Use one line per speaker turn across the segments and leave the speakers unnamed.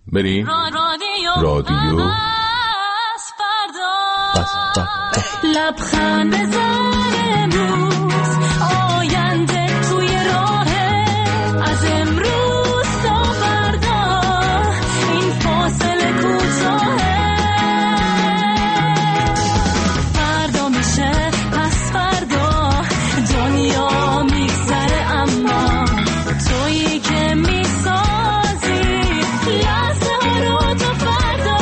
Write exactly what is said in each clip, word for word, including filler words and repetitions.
بریم رادیو پس فردا
لبخند بزن امروز آینده توی راهه از امروز تا فردا این فاصله کوتاهه فردا میشه پس فردا دنیا میگذره اما تویی که میسازی لحظه ها رو تا فردا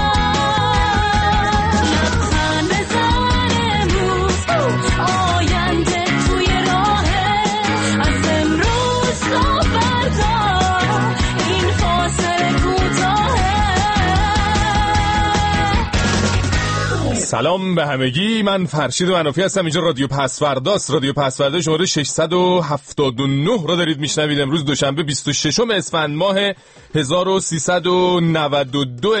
لبخند بزن امروز آینده توی راهه از امروز تا فردا این فاصله کوتاهه.
سلام به همگی، من فرشید منافی هستم. اینجا رادیو پس فرداست. رادیو پس فردا شماره ششصد و هفتاد و نه رو دارید میشنوید. امروز دوشنبه بیست و ششم اسفند ماه هزار و سیصد و نود و دو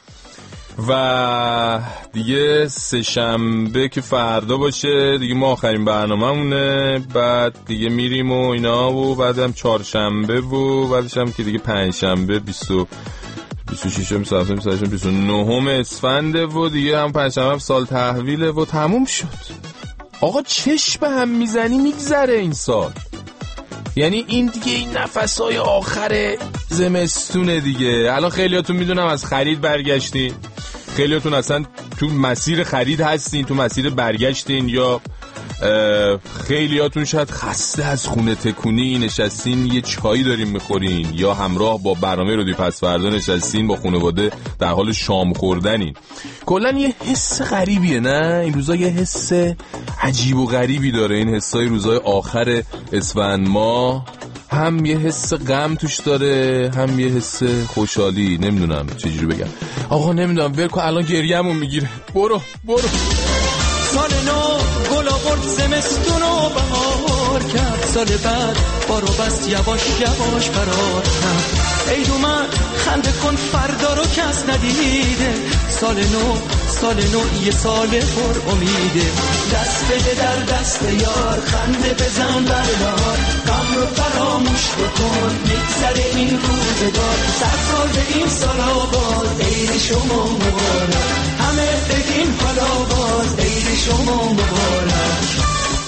و دیگه سه شنبه که فردا باشه دیگه ما آخرین برنامه‌مونه. بعد دیگه میریم و اینا و بعدم چهارشنبه و بعدش هم که دیگه پنجشنبه بیست و بیست و ششم بیست و هفتم بیست و هشتم بیست و نهم اسفنده و دیگه هم پنجشنبه هم سال تحویله و تموم شد. آقا چش به هم میزنی میگذره این سال. یعنی این دیگه این نفسای آخر زمستونه دیگه. الان خیلیاتون میدونم از خرید برگشتین، خیلیاتون اصلا تو مسیر خرید هستین، تو مسیر برگشتین، یا خیلیاتون شاید خسته از خونه تکونی نشستین یه چایی دارین میخورین، یا همراه با برنامه رادیو پس فردا نشستین با خانواده در حال شام خوردنین. کلا یه حس غریبیه نه این روزا، یه حس عجیب و غریبی داره این حسای روزای آخر اسفند ماه. هم یه حس غم توش داره هم یه حس خوشحالی. نمیدونم چجوری بگم آقا، نمیدونم ول کن الان گریه‌مون میگیره. برو برو.
سال نو گل آورد زمستون و بهار کرد، سال بعد بارو بست یواش یواش فرار کرد. عید اومد خنده کن فردا رو کس ندیده، سال نو سال نو یه سال پر امیده. دست بده در دست یار خنده بزن بردار، غم رو فراموش بکن میگذره این روزگار. صد سال بگیم سال آباد عید شما مبارک، همه بگیم حالا باز عید شما مبارک.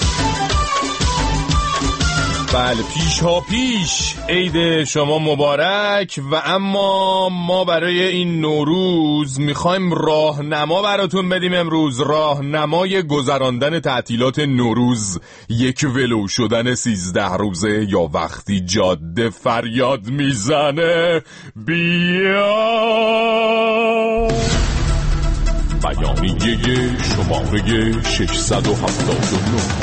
بله پیش ها پیش عید شما مبارک. و اما ما برای این نوروز میخوایم راهنما براتون بدیم. امروز راهنمای گذراندن تعطیلات نوروز، یک ولو شدن سیزده روزه یا وقتی جاده فریاد میزنه بیا. بیانیه شماره ششصد و هفتاد و نه.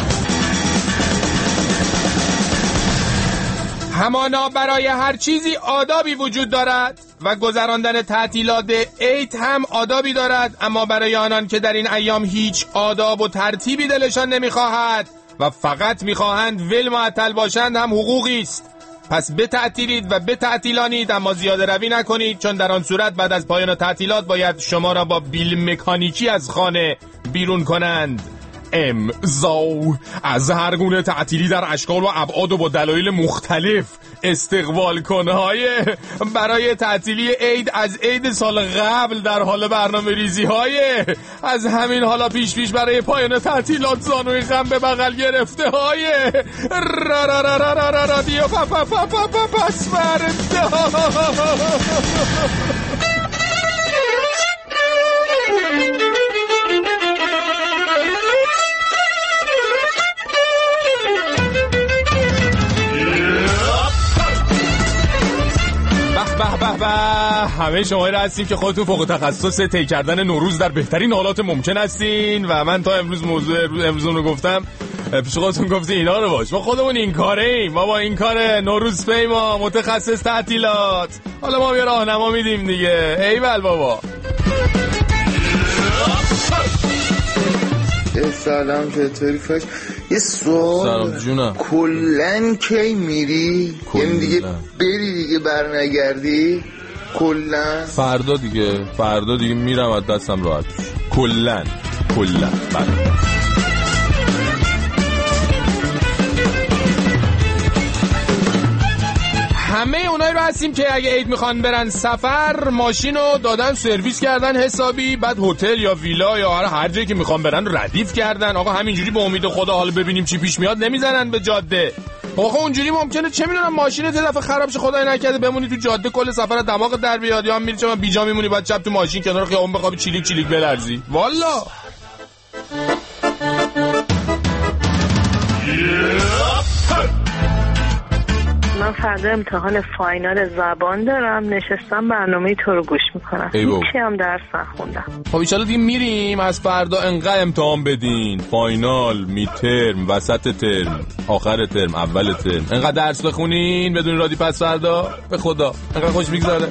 همانا برای هر چیزی آدابی وجود دارد و گذراندن تعطیلات عید هم آدابی دارد، اما برای آنان که در این ایام هیچ آداب و ترتیبی دلشان نمیخواهد و فقط میخواهند ول معطل باشند هم حقوقی است. پس بتعطیلید و بتعطیلانید، اما زیاده روی نکنید، چون در آن صورت بعد از پایان تعطیلات باید شما را با بیل مکانیکی از خانه بیرون کنند. امضا از هر گونه تعطیلی در اشکال و ابعاد و با دلایل مختلف استقبال کنهای برای تعطیلی عید از عید سال قبل در حال برنامه ریزی های از همین حالا پیش پیش برای پایان تعطیلات زانوی غم به بغل گرفته های را را را را را را رادیو پا پا پا پا پا پس فردا. به به به همه شما را هستیم که خودتون فوق تخصص طی کردن نوروز در بهترین حالات ممکن هستین و من تا امروز موضوع امروز رو گفتم پیش خودتون گفتین اینا رو باش. ما خودمون این کاره ایم، ما با این کار نوروز پیما متخصص تعطیلات. حالا ما یه راهنما میدیم دیگه. ایول بابا.
سلام چطوری فش؟ یه سوال، کلن کی میری؟ یعنی دیگه بری دیگه برنگردی؟ کلن
فردا دیگه فردا دیگه میرم از دستم راحت. کلن کلن بله. همه اونایی رو هستیم که اگه عید میخوان برن سفر، ماشینو دادن سرویس کردن حسابی، بعد هتل یا ویلا یا هر جایی که میخوان برن ردیف کردن. آقا همینجوری به امید خدا حالا ببینیم چی پیش میاد نمیزنن به جاده. آقا اونجوری ممکنه چه میدونم ماشینت یه دفعه خراب شه، خدای نکرده بمونی تو جاده کل سفر دماغ در بیاد، یا هم میری چون بیجا میمونی بعد شب تو ماشین کنار خیابون بخوابی چیلیک چیلیک بلرزی. والا
من فردا امتحان فاینال زبان دارم، نشستم برنامه تو رو گوش میکنم، هیچی هم درس نخوندم.
خب ایشالا دیگه میریم از فردا انقدر امتحان بدین، فاینال، می ترم، وسط ترم، آخر ترم، اول ترم، انقدر درس بخونین بدون رادی پس فردا به خدا انقدر خوش میگذاره.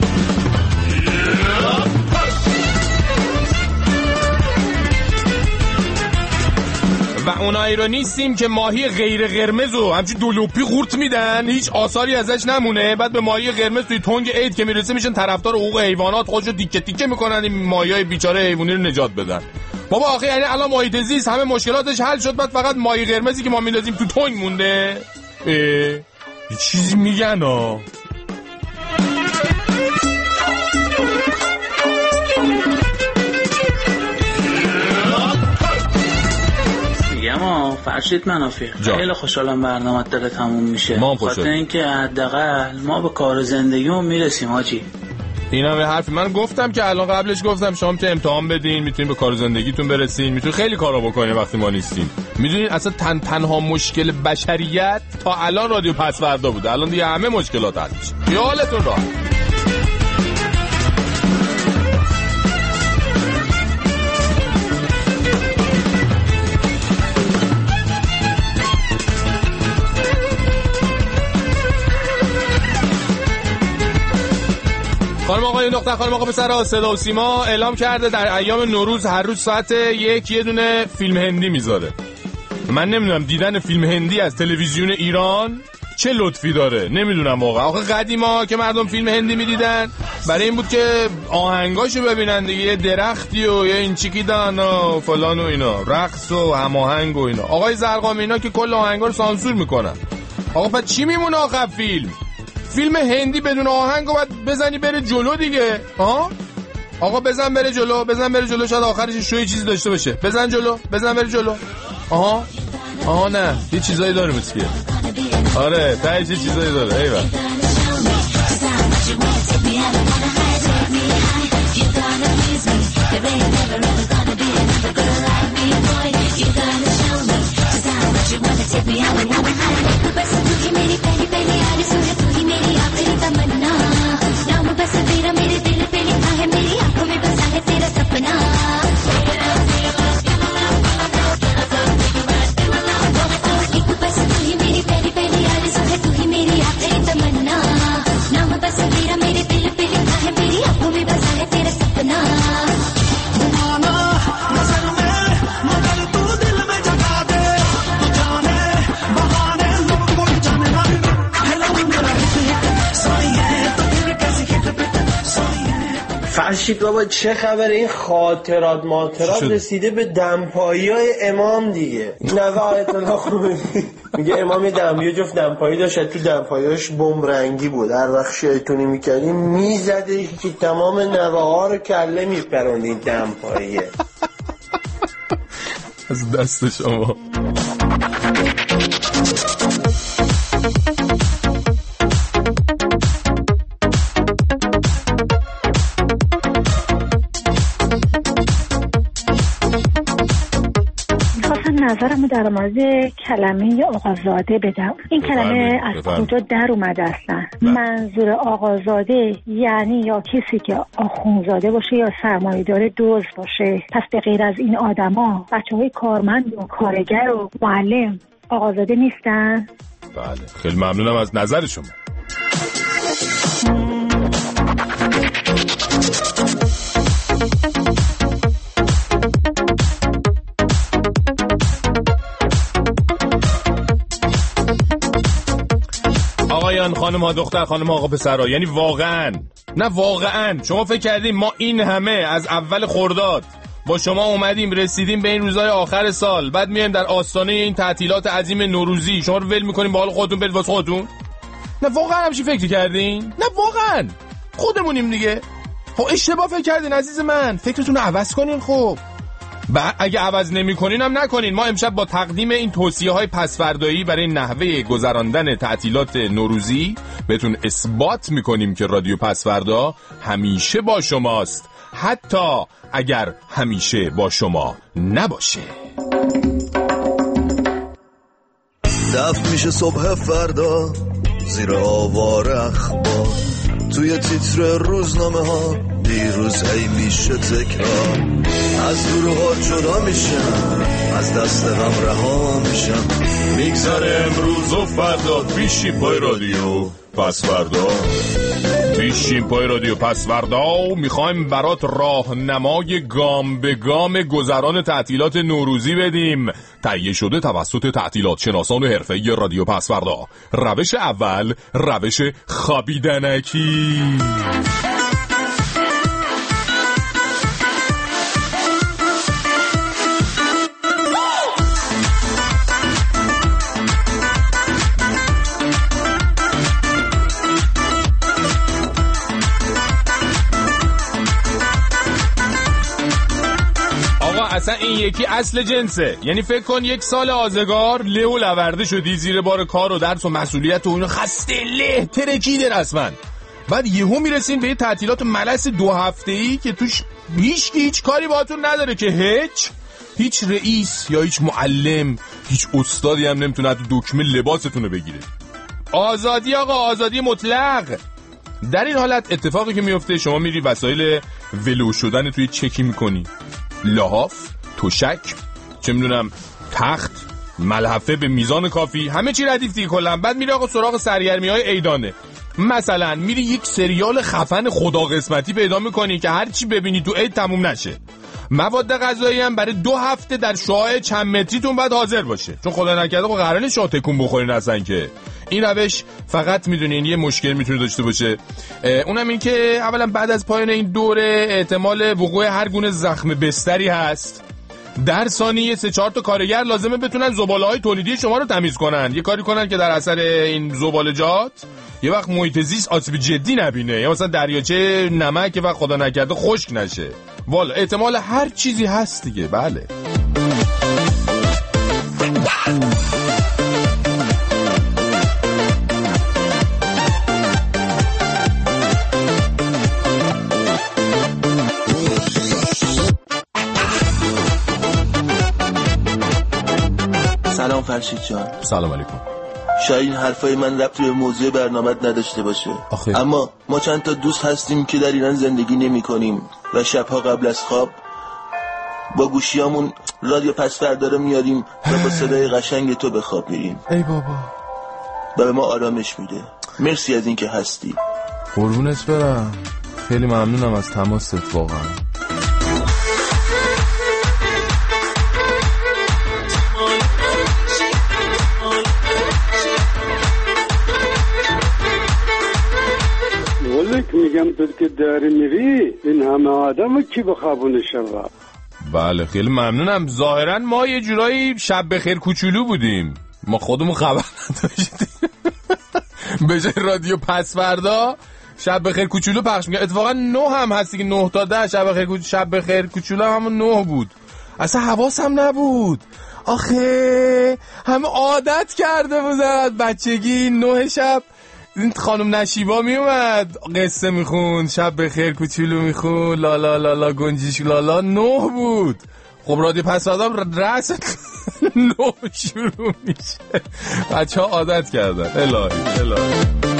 و اونایی رو نیستیم که ماهی غیر قرمز و همچین دولوپی قورت میدن هیچ آثاری ازش نمونه، بعد به ماهی قرمز توی تنگ عید که میرسه میشن طرفدار حقوق حیوانات، خودشو تیکه تیکه میکنن این ماهیای بیچاره حیوانی رو نجات بدن. بابا آخه یعنی الان محیط زیست همه مشکلاتش حل شد، بعد فقط ماهی قرمزی که ما میندازیم تو تنگ مونده؟ اه چیزی میگن ها.
اما فرشید منافی خیلی خوشحالم برنامه داره تموم میشه، خاطر اینکه حداقل ما به کار زندگیمون میرسیم حاجی.
اینا به حرف من گفتم که الان قبلش گفتم شما تو امتحان بدین میتونین به کار زندگیتون برسین، میتونین خیلی کارا بکنین وقتی ما نیستیم. میدونین اصلا تن تنها مشکل بشریت تا الان رادیو پس فردا بوده، الان دیگه همه مشکلات حل میشه. خیالتون راحت. خانم آقای دختر خانم آقا پسر، صدا و سیما اعلام کرده در ایام نوروز هر روز ساعت یک یه دونه فیلم هندی میذاره. من نمیدونم دیدن فیلم هندی از تلویزیون ایران چه لطفی داره، نمیدونم واقعا. آخه قدیما که مردم فیلم هندی میدیدن برای این بود که آهنگاشو ببینن دیگه، یه درختی و یه این چیکی دان و فلان و اینا، رقص و هماهنگ و اینا. آقای زرقامی اینا که کل آهنگا رو سانسور میکنن. آقا پس چی میمونه آخر فیلم؟ فیلم هندی بدون آهنگ رو باید بزنی بره جلو دیگه. ها آقا بزن بره جلو، بزن بره جلو، شاید آخرش شوی چیزی داشته باشه. بزن جلو، بزن بره جلو. آها آها نه یه چیزایی داره مسکیه. آره تایش یه چیزایی داره. ایوه
فرشید بابا چه خبره؟ این خاطرات ماطرات رسیده به دمپایی های امام دیگه. نوه آیت الله خوبه میگه امام دم یه جفت دمپایی داشت، تو دمپاییاش بمب رنگی بود، هر وقت شیطونی میکردی میزده که تمام نوه ها رو کله میپروندی دمپاییه.
از دست شما.
نظرمو در مورد کلمه آقازاده بدم. این کلمه از کجا در اومده اصلا؟ منظور آقازاده یعنی یا کسی که آخونزاده باشه یا سرمایه‌دار دزد باشه. پس به غیر از این آدما بچه‌های کارمند و کارگر و معلم آقازاده نیستن؟
بله خیلی ممنونم از نظر شما. آقایان خانم ها دختر خانم ها آقا پسرها، یعنی واقعا نه واقعا شما فکر کردیم ما این همه از اول خرداد با شما اومدیم رسیدیم به این روزهای آخر سال، بعد میایم در آستانه این تعطیلات عظیم نوروزی شما رو ول میکنیم با حال خودتون برید واسه خودتون؟ نه واقعا همچین فکر کردین؟ نه واقعا خودمونیم دیگه. خب اشتباه فکر کردین عزیز من، فکرتون رو عوض کنین. خب با اگه عوض نمی کنین هم نکنین. ما امشب با تقدیم این توصیه های پسفردایی برای نحوه گذراندن تعطیلات نوروزی بهتون اثبات میکنیم که رادیو پسفردا همیشه با شماست، حتی اگر همیشه با شما نباشه.
دفت میشه صبح فردا زیر آوار اخبار، توی تیتر روزنامه ها دیروز هی میشه تکرار، از دروها جدا میشم، از دست غم رها میشم، میگذره امروز و فردا، پیشیم پای رادیو پس فردا، پیشیم پای رادیو پس فردا. میخوایم برات راهنمای گام به گام گذران تعطیلات نوروزی بدیم، تهیه شده توسط تعطیلات شناسان حرفه‌ای رادیو پس فردا. روش اول، روش خوابیدنکی. اصلا این یکی اصل جنسه، یعنی فکر کن یک سال آزگار له و لورده شدی زیر بار کار و درس و مسئولیت و اینو، خسته له ترکیده رسما. بعد یهو میرسین به یه تعطیلات ملس دو هفته‌ای که توش هیچ هیچ کاری باهاتون نداره، که هیچ هیچ رئیس یا هیچ معلم، هیچ استادی هم نمیتونه تو دکمه لباستون رو بگیره. آزادی آقا، آزادی مطلق. در این حالت اتفاقی که میفته، شما میری وسایل ولو شدن توی چکی میکنی، لحاف، تشک، چه میدونم تخت، ملحفه به میزان کافی، همه چی ردیف دیگه کلا. بعد میری آقا سراغ سرگرمی‌های عیدانه. مثلا میری یک سریال خفن خدا قسمتی پیدا میکنی که هر چی ببینی تو عید تموم نشه. مواد غذایی هم برای دو هفته در شعاع چند متریتون باید حاضر باشه، چون خدا نکرده خب قراره شاه تکون بخورین اصلا. که این روش فقط میدونین یه مشکل میتونه داشته باشه، اونم این که اولا بعد از پایان این دوره احتمال وقوع هر گونه زخم بستری هست. در ثانیه سه چهار تا کارگر لازمه بتونن زباله‌های تولیدی شما رو تمیز کنن، یه کاری کنن که در اثر این زبالجات یه وقت محیط زیست آسیب جدی نبینه، یا مثلا دریاچه نمک که وقت خدا نکرده خشک نشه. والا احتمال هر چیزی هست دیگه. بله
سلام فرشید جان.
سلام علیکم.
شاید این حرفای من ربطی به موضوع برنامه‌ت نداشته باشه، آخه. اما ما چند تا دوست هستیم که در ایران زندگی نمی کنیم و شبها قبل از خواب با گوشیامون رادیو پسفردا رو میاریم و با صدای قشنگ تو به خواب میریم.
ای بابا،
و به ما آرامش میده. مرسی از این که هستی.
قربونت برم، خیلی ممنونم از تماست واقعا.
میگم تو که داری میری این همه آدم کی به خوابونه شوا.
بله خیلی ممنونم. ظاهرا ما یه جورایی شب بخیر کوچولو بودیم، ما خودمون خبر نداشتیم. به جای رادیو پسفردا شب بخیر کوچولو پخش میگه. اتفاقا نه هم هستی که نه تا ده شب بخیر کوچولو، شب بخیر کوچولو همون نه بود، اصلا حواسم نبود. آخه هم عادت کرده بودن بچگی نه شب این خانم نشیبا می اومد قصه میخوند، شب بخیر کوچولو میخوند، لا لا لا لا گنجیش لالا. نه بود. خب رادیو پسفردا رأس نه شروع میشه، بچه ها عادت کردن. الهی الهی.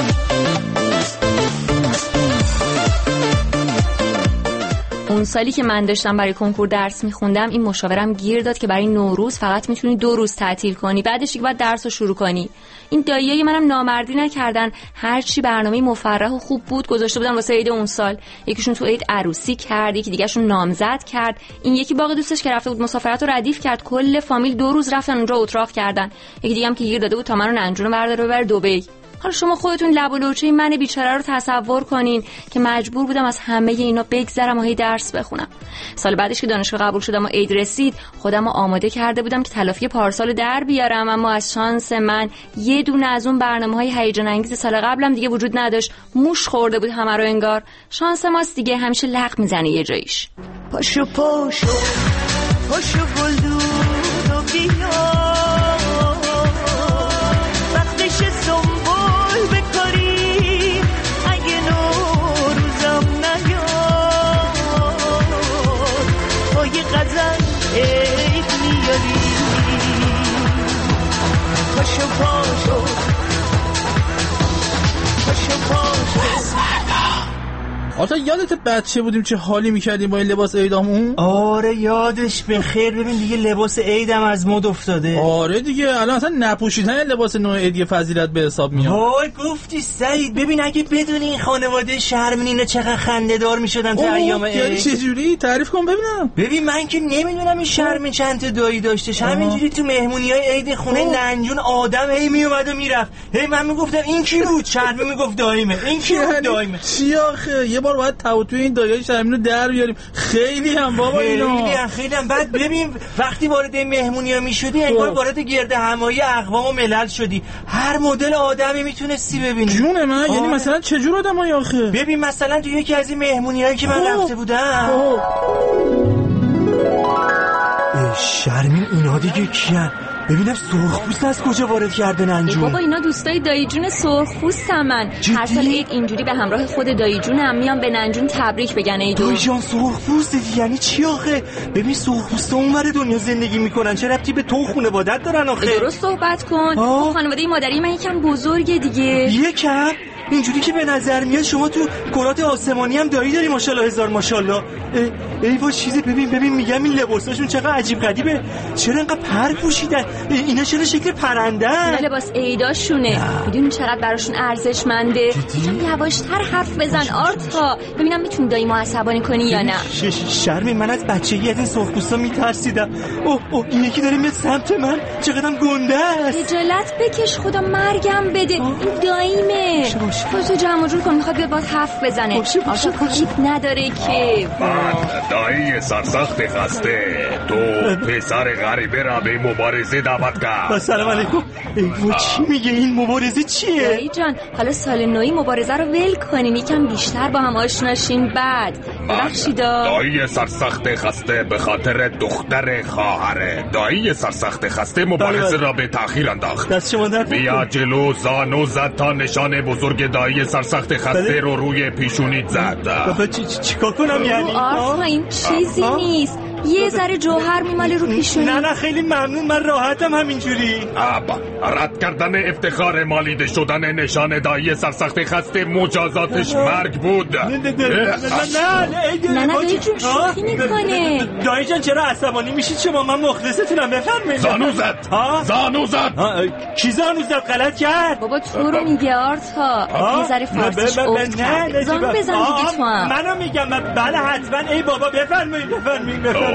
اون سالی که من داشتم برای کنکور درس میخوندم، این مشاورم گیر داد که برای نوروز فقط میتونی دو روز تعطیل کنی، بعدش دیگه باید درس رو شروع کنی. این داییای منم نامردی نکردن، هرچی برنامه مفرح و خوب بود گذاشته بودن واسه عید اون سال. یکیشون تو عید عروسی کرد، یکی دیگه‌شون نامزد کرد، این یکی باقی دوستش که رفته بود مسافرت رو ردیف کرد، کل فامیل دو روز رفتن اونجا اتراق کردن. یکی دیگه هم که گیر داده بود تا منو ننجون برداره ببره دبی. حالا شما خودتون لب و لوچه من بیچاره رو تصور کنین که مجبور بودم از همه اینا بگذرم و هی درس بخونم. سال بعدش که دانشگاه قبول شدم و عید رسید خودم رو آماده کرده بودم که تلافی پارسال در بیارم، اما از شانس من یه دونه از اون برنامه‌های هیجان انگیز سال قبلم دیگه وجود نداشت. موش خورده بود همه رو انگار. شانس ماست دیگه، همیشه لق میزنه یه جاییش.
پاشو پاشو پاشو گلدون و بیا، وقتش سنبول بکاری اگه نوروزم نیاد، با یه غزل عید میاری. پاشو پاشو پاشو پاشو.
آتا یادت بچه بودیم چه حالی میکردیم با این لباس عیدامون؟
آره یادش بخیر. ببین دیگه لباس عیدم از مد افتاده.
آره دیگه الان اصلا نپوشیدن لباس نوع عیدی فضیلت به حساب میاد.
وای گفتی سعید. ببین اگه بدون این خانواده شرمین اینا چقدر خنده‌دار میشدن تا ایام عید.
یعنی چه جوری؟ تعریف کن ببینم.
ببین من که نمیدونم این شرمین چند تا دایی داشته. همینجوری تو مهمونیای عید خونه ننجون آدم هی میومد و میرفت. هی من میگفتم این کی بود؟ شرمین میگفت داییمه. این کی بود؟ داییمه.
چی آخه؟ یه بار باید توتو این دایای شرمین رو در بیاریم. خیلی هم بابا اینا.
خیلی هم خیلی هم. بعد ببین وقتی وارد مهمونی‌ها میشدی انگار وارد گرد همایی اقوام و ملل شدی. هر مدل آدمی میتونستی ببینی.
جون من یعنی مثلا چه جور آدمایی آخه؟
ببین مثلا تو یکی از این مهمونی‌هایی که من رفته بودم شرمین اینا دیگه کیان؟ ببینم سرخپوست از کجا وارد کرده ننجون؟
بابا اینا دوستای دایی جون سرخپوستن. هر سال عید اینجوری به همراه خود دایی جونم میان به ننجون تبریک بگن عیدو.
دایی جان سرخپوستی یعنی چی آخه؟ ببین سرخپوستا اونور دنیا زندگی میکنن، چه ربطی به تو خانواده‌ات دارن آخه؟
درست صحبت کن. خانواده مادری من یکم بزرگه دیگه.
یکم؟ اینجوری که به نظر میاد شما تو کرات آسمانی هم دایی داری ماشاءالله هزار ماشاءالله. ای وای چیزی ببین ببین میگم این لباساشون چقدر عجیب غریبه. چرا اینقدر پر پوشیدن؟ اینا چرا شکل پرنده؟
اینا لباس عیداشونه. میدونی چقدر براشون ارزشمنده؟ یکم یواشتر حرف بزن آرتا. ببینم میتونی دایی ما عصبانی کنی یا نه.
شرمین من از بچگی از این سرخپوستا میترسیدم. اوه اوه این یکی داره میاد سمت من. چقدرم گنده است.
خجالت بکش خدا مرگم بده. این داییمه. خودتو جمع جور کن میخواد بیاد باید حرف بزنه. آشا کاریک نداره که.
دایی سرسخت خسته تو پسر غریبه را به مبارزه دعوت کرد.
سلام علیکم. ایو چی میگه این مبارزه چیه؟
دایی جان حالا سال نوی مبارزه رو ول کنیم یکم بیشتر با هم آشناشین. بعد ببخشیدا
دایی سرسخت خسته به خاطر دختر خواهره. دایی سرسخت خسته مبارزه را به تأخیر انداخت.
دست شما درد
بیا جلو زانو زد تا نشان بزرگ دایی سرسخت خسته رو روی پیشونیت زد.
بابا چی چیکار کنم یعنی؟
آرتا این چیزی نیست. یه ذره جوهر میماله رو پیشونی.
نه نه خیلی ممنون من راحتم همینجوری.
آبا رد کردن افتخار مالیده شدن نشان دایی سرسخت خسته مجازاتش مرگ بود.
نه نه نه
نه نه دایی جون شوخی میکنه.
دایی جان چرا عصبانی میشید شما؟ من مخلصتونم بفرمایید.
زانو زد زانو زد.
کی زانو زد؟ غلط کرد.
بابا تو رو میگه آرتا. یه ذره فارسیش افت کرد. زانو بزن دیگه تو هم.
منو میگم بله حتما. ای بابا بفرمایید بفرمایید بفرمایید.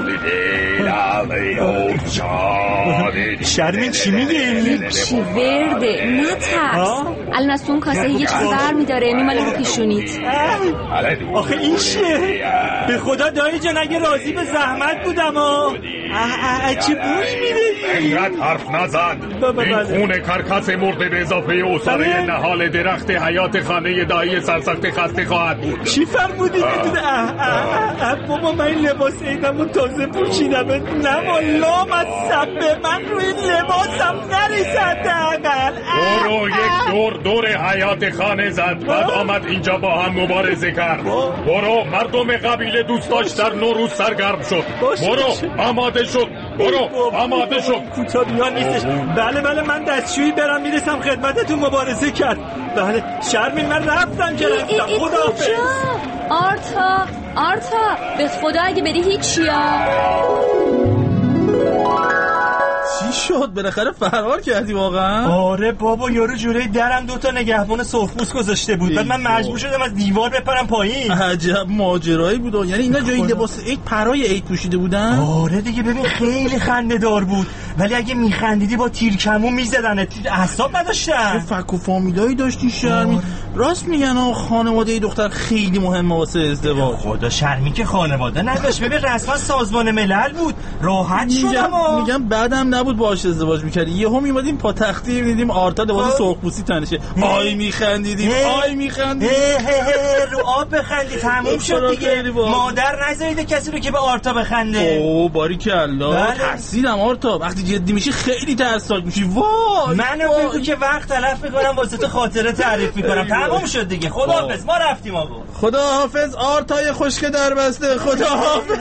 شرمین چی میگه؟
چی ورده نه ترس. الان از اون کاسه یه چیزی بر میداره میماله رو پیشونیت.
آخه این چیه؟ به خدا دایی جان اگه راضی به زحمت بودم ها. چه بوی میده؟
اینقدر حرف نزد. این خون کرکس مرده به اضافه اصاره نهال درخت حیات خانه دایی سرسخت خسته خواهد بود.
چی فرمودی؟ بابا من این لباس عیدمو تازه پوشیدم. نه والله من سبه من روی لباسم نریزد.
برو یک دور دور حیات خانه زد. بعد آمد اینجا با هم مبارزه کرد. برو مردم قبیله دوست داشت در نوروز سرگرم شد. برو آماده شد. برو آماده شد.
کوتابیان نیستش. بله بله من دستشویی برم میرسم خدمتتون مبارزه کرد. بله شرمین من رفتم که رفتم. خداحافظ.
آرتا آرتا به خدا اگه بری هیچی ها.
چی شد؟ بالاخره فرار کردی واقعا؟
آره بابا، یارو جلوی درم دوتا نگهبان سرخپوست گذاشته بود. بعد من مجبور شدم از دیوار بپرم پایین.
عجب ماجرایی بود. یعنی اینا جای لباس عید پرای عید پوشیده بودن؟
آره دیگه، ببین خیلی خنده‌دار بود، ولی اگه میخندیدی با تیرکمون میزدنت، اعصاب نداشتن.
فک و فامیلایی داشتی شرمی. راست میگن آقا خانواده دختر خیلی مهمه واسه ازدواج.
خدا شرمی که خانواده نداشت. ببین رسما سازمان ملل بود، راحت شدم.
میگم بعدم نبود باهاش ازدواج می‌کردی. یهو میومدیم پا تختی می‌دیدیم آرتا لباس سرخپوستی تنشه. آی میخندیدیم، آی میخندیدیم.
رو آب بخندی تموم شد دیگه. مادر نذارید کسی رو که به آرتا بخنده.
اوه باریکلا، ترسیدم آرتا. وقتی جدی میشی خیلی ترسناک میشی. وای
منو بگو که وقت تلف میکنم واسه تو خاطره تعریف میکنم. تموم شد دیگه. خداحافظ، ما رفتیم آقا.
خداحافظ آرتای خشک در بسته. خداحافظ.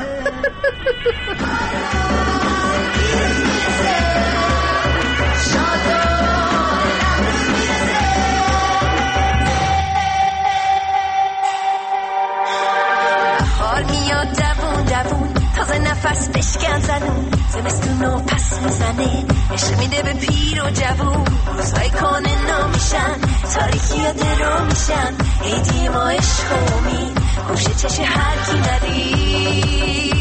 بهار میاد دوون دوون، تازه نفس بشکن زنون، زمستونو پس میزنه، عشق میده به پیر و جوون، روزهای کانه نامیشن، تاریکی ها درو میشن، عیدی ما عشق و امید، گوشه چش هر کی ندید.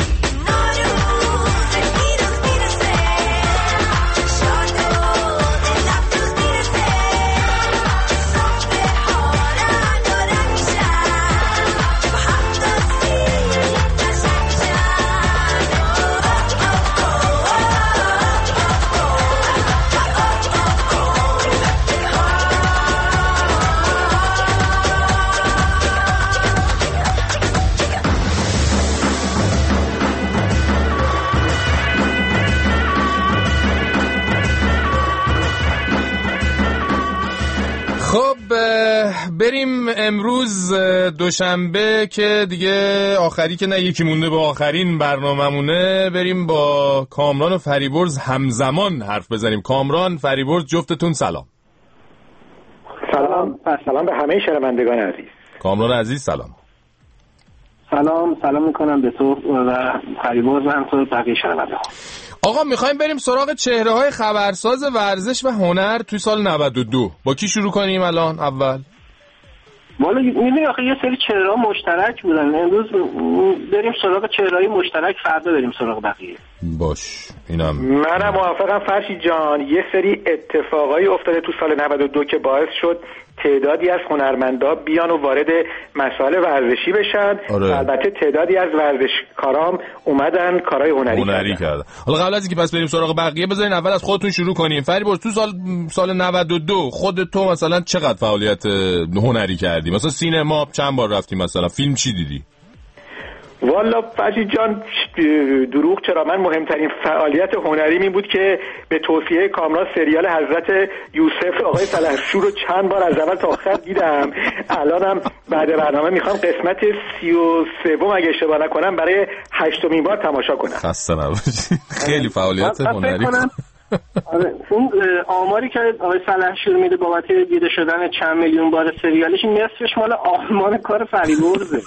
بریم امروز دوشنبه که دیگه آخری که نه یکی مونده به آخرین برنامه‌مونه، بریم با کامران و فریبرز همزمان حرف بزنیم. کامران، فریبرز، جفتتون سلام.
سلام سلام به همه شنوندگان عزیز.
کامران عزیز سلام.
سلام سلام میکنم به تو و فریبرز هم تو بقیه شنوندگان.
آقا میخوایم بریم سراغ چهره‌های خبرساز ورزش و هنر توی سال نود و دو. با کی شروع کنیم الان اول؟
والا میدونی آخه یه سری چهره‌ها مشترک بودن، امروز بریم سراغ چهره‌های مشترک، فردا بریم سراغ بقیه.
باش اینم
منم موافقم فرشید جان. یه سری اتفاقایی افتاده تو سال نود و دو که باعث شد تعدادی از هنرمندا بیان و وارد مسائل ورزشی بشن.
آره.
البته تعدادی از ورزشکارام اومدن کارهای هنری,
هنری کردن. حالا قبل از اینکه پس بریم سراغ بقیه بذارین اول از خودتون شروع کنیم. فریبرز، تو سال سال نود و دو خودت تو مثلا چقدر فعالیت هنری کردی؟ مثلا سینما چند بار رفتی؟ مثلا فیلم چی دیدی؟
والا فرشید جان دروغ چرا، من مهمترین فعالیت هنری این بود که به توصیه کامران سریال حضرت یوسف آقای سلحشور رو چند بار از اول تا آخر دیدم. الانم بعد برنامه میخوام قسمت سی و سوم اگه اشتباه نکنم برای هشتمین بار تماشا کنم.
خسته نباشی. خیلی فعالیت هنری.
آره اون آماری که آقای سلحشور میده بابت دیده شدن چند میلیون بار سریالش، نصفش مال آلمان کار فریبرزه.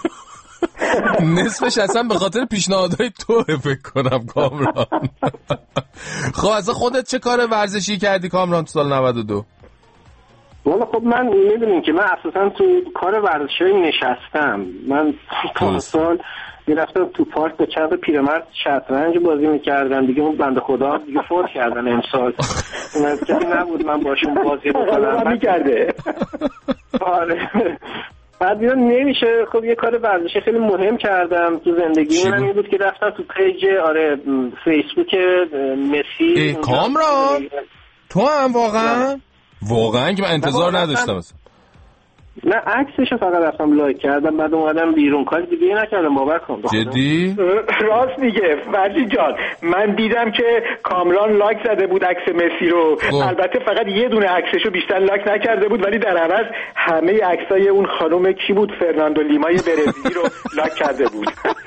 نصفش اصلا به خاطر پیشنهادهای تو فکر کنم کامران. خب اصلا خودت چه کار ورزشی کردی کامران تو سال نود و دو؟
والا خب من میدونین که من اساسا تو کار ورزشی نشستم. من پارسال میرفتم تو پارک با چند پیرمرد شطرنج بازی میکردم دیگه. اون بنده خدا دیگه فوت کردن امسال. اون کسی نبود من باشون بازی بکنم. میکرده. آره بعد دیدم نمیشه. خب یه کار ورزشی خیلی مهم کردم تو زندگی من این بود که رفتم تو پیج آره فیسبوک مسی.
کامران تو هم واقعا واقعا که من انتظار نداشتم مثلا.
نه عکسشو فقط رفتم لایک کردم بعد اومدم بیرون، کار دیگه نکردم. باور کن.
جدی؟
راست میگه فرجی جان. من دیدم که کامران لایک زده بود عکس مسی رو. خب. البته فقط یه دونه عکسشو بیشتر لایک نکرده بود، ولی در عوض همه عکسای اون خانم کی بود فرناندو لیمای برزیلی رو لایک کرده بود.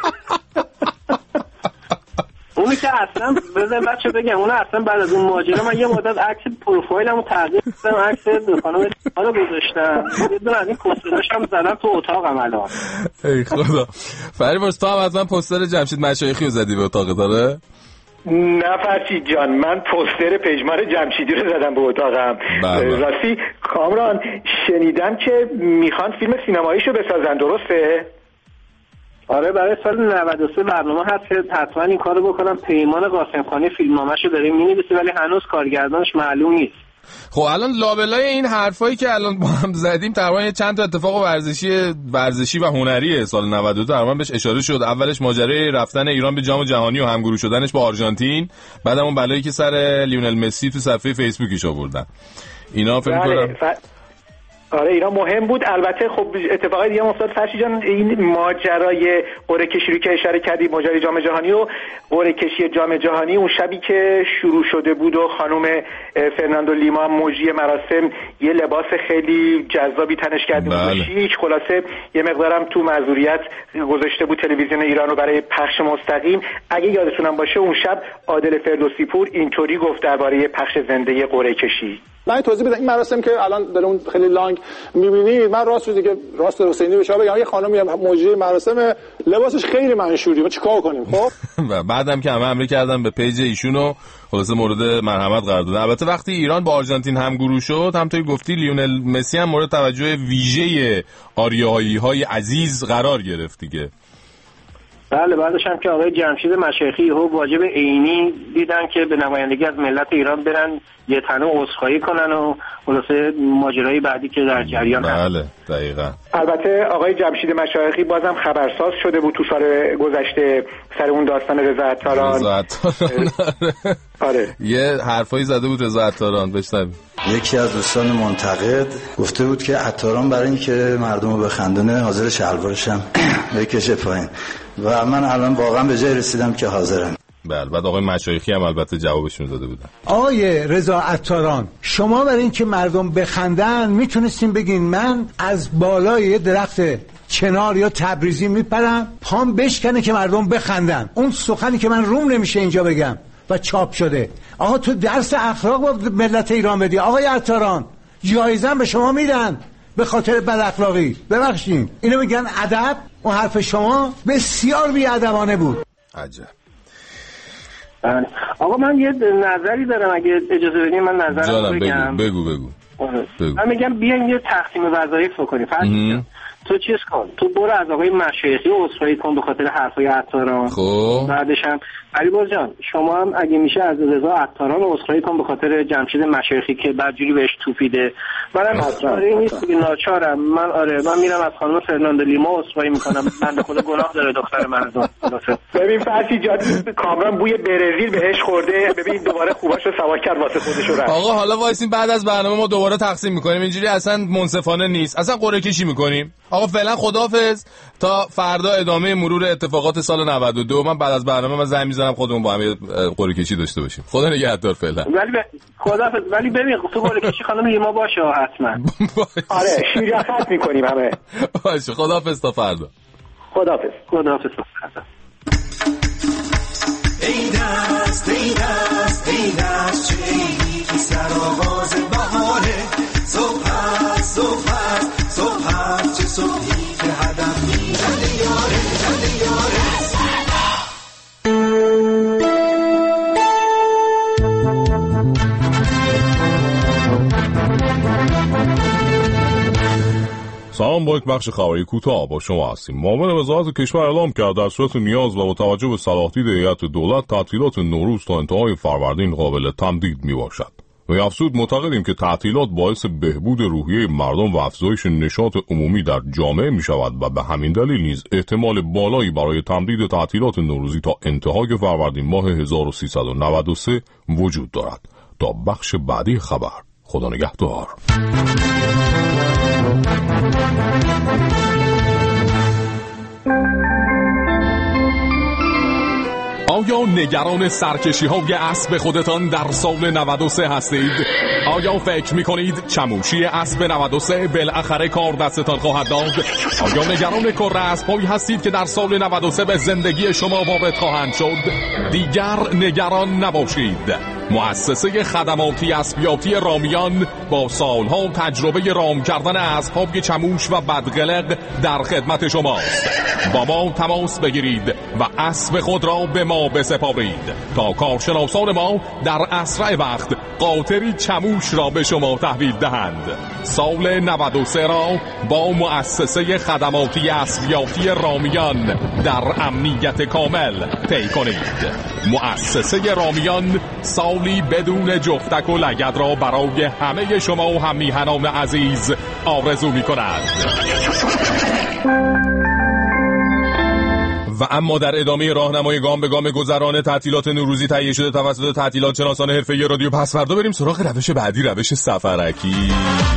اونی که اصلا بذار بچه بگم اون اصلا بعد از اون ماجرا من یه مدت عکس پروفایلمو تغییر کردم، عکس خانم رو گذاشتم، یه دونه از این پوستراش هم زدم تو اتاقم الان.
ای خدا. فریبرز تو هم از من پوستر جمشید مشایخی رو زدی به اتاقت داره؟
نه فرشید جان، من پوستر پژمان جمشیدی رو زدم به اتاقم. راستی کامران شنیدم که میخوان فیلم سینماییشو بسازن، درسته؟
آره برای سال نود و سه برنامه هست که حتما این کارو بکنم. پیمان قاسمخانی فیلمنامه‌شو داره می‌نویسه ولی هنوز کارگردانش معلوم نیست.
خب الان لابلای این حرفایی که الان با هم زدیم تقریبا چند تا اتفاق ورزشی ورزشی و هنری سال نود و دو تقریبا بهش اشاره شد. اولش ماجرای رفتن ایران به جام جهانی و همگروه شدنش با آرژانتین، بعدم اون بلایی که سر لیونل مسی تو صفحه فیسبوکش آوردن. اینا فکر کنم
آره اینا مهم بود. البته خب اتفاقای دیگه افتاد فرشی جان. این ماجرای قرعه کشی رو که اشاره کردی، ماجرای جام جهانی و قرعه کشی جام جهانی، اون شبی که شروع شده بود و خانم فرناندو لیما مجری مراسم یه لباس خیلی جذابی تنش کرده بود، بله. شیک، خلاصه یه مقدارم تو معذوریت گذاشته بود تلویزیون ایران رو برای پخش مستقیم. اگه یادتونم باشه اون شب عادل فردوسی پور اینطوری گفت درباره پخش زنده قرعه کشی.
من توضیح بدم این مراسم که الان دارون خیلی لانگ می‌بینید، من راست روزی که راست حسینی به شما بگم یه خانمی مجری مراسم لباسش خیلی منشوری، ما چیکار کنیم؟ خب
و بعدم که همه حمله کردن به پیج ایشونو خلاص مورد مرحمت قرار دادن. البته وقتی ایران با آرژانتین همگروه شد، همونطوری گفتی لیونل مسی هم مورد توجه ویژه آریایی‌های عزیز قرار گرفت دیگه.
بله بعدش هم که آقای جمشید مشایخی هو واجب عینی دیدن که به نمایندگی از ملت ایران برن یه تنه عذرخواهی کنن و خلاصه ماجرای بعدی که در جریان هست.
بله دقیقاً.
البته آقای جمشید مشایخی بازم خبرساز شده بود تو سال گذشته سر اون داستان رضا عطاران.
رضا عطاران
آره
یه حرفایی زده بود رضا عطاران بشنویم.
یکی از دوستان منتقد گفته بود که عطاران برای اینکه مردم رو بخندونه حاضر شلوارش هم بکشه پایین و من الان واقعا به جای رسیدم که حاضرم.
بله بعد آقای مشایخی هم البته جوابشون داده بودن.
آقای رضا عطاران شما برای اینکه مردم بخندن میتونستین بگین من از بالای درخت چنار یا تبریزی میپرم پام بشکنه که مردم بخندن. اون سخنی که من روم نمیشه اینجا بگم و چاپ شده. آقا تو درس اخلاق با ملت ایران بدی. آقای عطاران جایزه به شما میدن به خاطر بد اخلاقی. ببخشید اینو میگن ادب. اون حرف شما بسیار بی‌ادبانه بود.
عجب.
آقا من یه نظری دارم اگه اجازه بدین من نظرم
بگم. بگو بگو بگو.
بگو. من میگم بیاین یه تقسیم وظایف بکنیم. فرض تو چیز کن، تو برو از آقای مشایخی عذرخواهی کن به خاطر حرفای عطاران.
خب
بعدش هم علیبرز جان شما هم اگه میشه از رضا عطاران عذرخواهی کن به خاطر جمشید مشایخی که بدجوری بهش توپیده. منم آره نیست که ناچارم. من آره من میرم از خانم فرناندو لیما عذرخواهی میکنم. بنده خدا گناه داره دختر مردم.
ببین فرشی جان کامران بوی برزیل بهش خورده. ببین دوباره خوباشو سوا کرد واسه خودش رفت.
آقا حالا وایسین بعد از برنامه ما دوباره تقسیم میکنیم. اینجوری اصلا منصفانه نیست. اصلا قرعه کشی میکنیم. آقا فعلا خداحافظ تا فردا ادامه مرور اتفاقات سال نود و دو. من بعد از برنامه من زنگ میزنم خودمون با هم قرعه کشی داشته باشیم. خدا نگهدار فعلا.
ولی ب... خداحافظ. ولی ببین تو قرعه کشی خانم لیما باشه حتما.
آره شیرخت میکنیم همه.
باشه خداحافظ تا فردا.
خداحافظ.
خداحافظ تا فردا.
ای دست ای دست ای دست چه ای که سرآغاز بهاره صبح هست صبح هست صبح هست چه صبحی که هدم میزنه یاره زنده یاره.
سلام با یک بخش خبری کوتاه با شما هستیم. معاون وزارت کشور اعلام کرد در صورت نیاز و با توجه به صلاحیت هیئت دولت تعطیلات نوروز تا انتهای فروردین قابل تمدید می باشد. و افزود معتقدیم که تعطیلات باعث بهبود روحیه مردم و افزایش نشاط عمومی در جامعه می شود و به همین دلیل نیز احتمال بالایی برای تمدید تعطیلات نوروزی تا انتهای فروردین ماه هزار و سیصد و نود و سه وجود دارد. تا بخش بعدی خبر. خدا نگهدار.
آیا نگران سرکشی های اسب خودتان در سال نود و سه هستید؟ آیا فکر می کنید چموشی اسب نود و سه بالاخره کار دستتان خواهد داد؟ آیا نگران کره اسب‌هایی هستید که در سال نود و سه به زندگی شما وارد خواهند شد؟ دیگر نگران نباشید. مؤسسه خدماتی اسبیاتی رامیان با سالها تجربه رام کردن اسب‌های چموش و بدقلق در خدمت شماست.
با ما تماس بگیرید و اسب خود را به ما بسپارید تا کارشناسان ما در اسرع وقت قاطری چموش را به شما تحویل دهند. سال نود و سه را با مؤسسه خدماتی اسبیافی رامیان در امنیت کامل طی کنید. مؤسسه رامیان سالی بدون جفتک و لگد را برای همه شما و هم میهنان عزیز آرزو می کند. و اما در ادامه راهنمای گام به گام گذران تعطیلات نوروزی تهیه شده توسط تعطیلات شناسان حرفه‌ای رادیو پسوردا، بریم سراغ روش بعدی، روش سفرکی.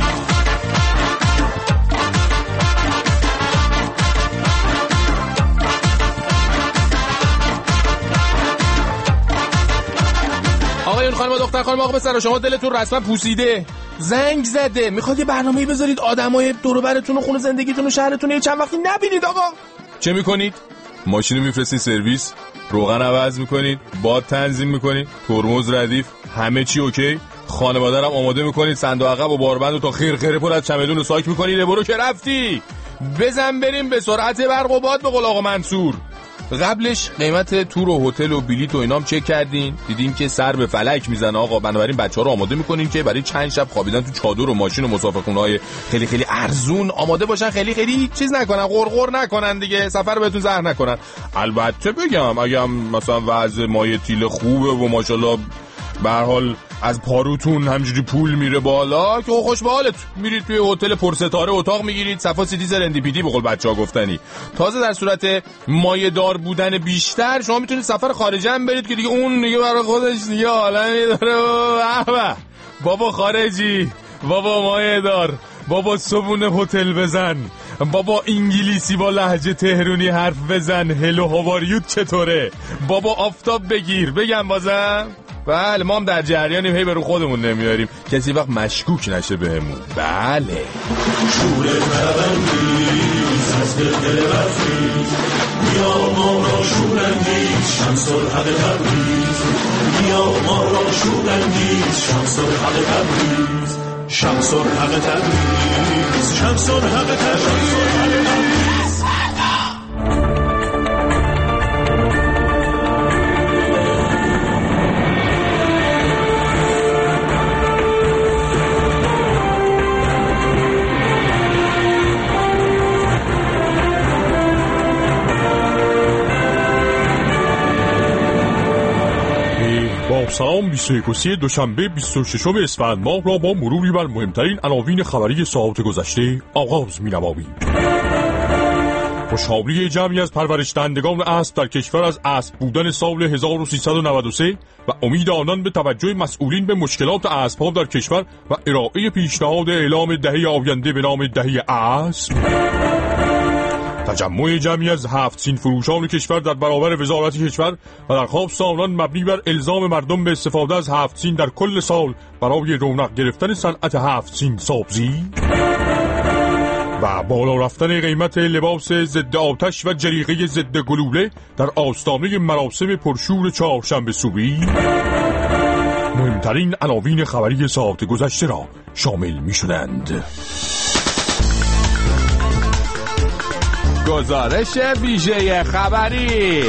آقایون خانم دختر خانم آقا پسر، شما دلتون رسما پوسیده، زنگ زده، میخواد یه برنامه‌ای بذارید آدمای دور و برتون و خونه زندگیتون و شهرتون یه چند وقتی نبینید، آقا چه میکنید؟ ماشین رو میفرستین سرویس، روغن عوض میکنید، باد تنظیم میکنید، ترمز ردیف، همه چی اوکی، خانواده رو آماده میکنید، صندوق عقب و باربند رو تا خیر خیره پر از چمدون رو ساک میکنید، برو که رفتی، بزن بریم به سرعت برق و باد به قول آقا منصور. قبلش قیمت تور و هتل و بلیط و اینام چک کردین، دیدین که سر به فلک میزنه آقا، بنابراین بچه‌ها رو آماده میکنین که برای چند شب خوابیدن تو چادر و ماشین و مسافرخونه‌های خیلی خیلی ارزون آماده باشن، خیلی خیلی چیز نکنن، غرغر نکنن دیگه، سفر بهتون زهر نکنن. البته بگم اگه مثلا وضع مایه تیل خوبه و ماشاءالله به هر حال از پاروتون همجوری پول میره بالا که خوش به حالت، میرید توی هتل پرستاره اتاق میگیرید، صفا سیتی زرندی پیدی به قول بچه‌ها گفتنی. تازه در صورت مایه دار بودن بیشتر شما میتونید سفر خارجی هم برید که دیگه اون دیگه برای خودش دیگه عالمی داره. بابا خارجی، بابا مایه دار، بابا صبونه هتل بزن، بابا انگلیسی با لهجه تهرونی حرف بزن، هلو هاواریوت چطوره، بابا آفتاب بگیر. بگم بازم بله، ما هم در جریانیم، هی برو خودمون نمیاریم کسی وقت مشکوک نشه بهمون. بله شور تبنیز از دل دل برفیز، بیا ما را شورانگیز شمس الحق تبریز، بیا ما را شورانگیز شمس الحق تبریز، شمس الحق تبریز، شمس الحق تبریز. سلام، بیست و یکم دوشنبه بیست و ششم اسفند ماه را با مروری بر مهمترین عناوین خبری ساعت گذشته آغاز می‌نماییم. خوشحالی جمعی از پرورش دهندگان اسب در کشور از اسب بودن سال هزار و سیصد و نود و سه و امید آنان به توجه مسئولین به مشکلات اسب‌ها در کشور و ارائه پیشنهاد اعلام دهه آینده به نام دهه اسب. تجمع جمعی از هفت سین فروشان کشور در برابر وزارت کشور و درخواست آنان مبنی بر الزام مردم به استفاده از هفت سین در کل سال برای رونق گرفتن صنعت هفت سین سازی. و بالا رفتن قیمت لباس ضد آتش و جریقه ضد گلوله در آستانه مراسم پرشور چهارشنبه صبحی مهمترین عناوین خبری ساعت گذشته را شامل می شدند.
گزارش ویژه خبری.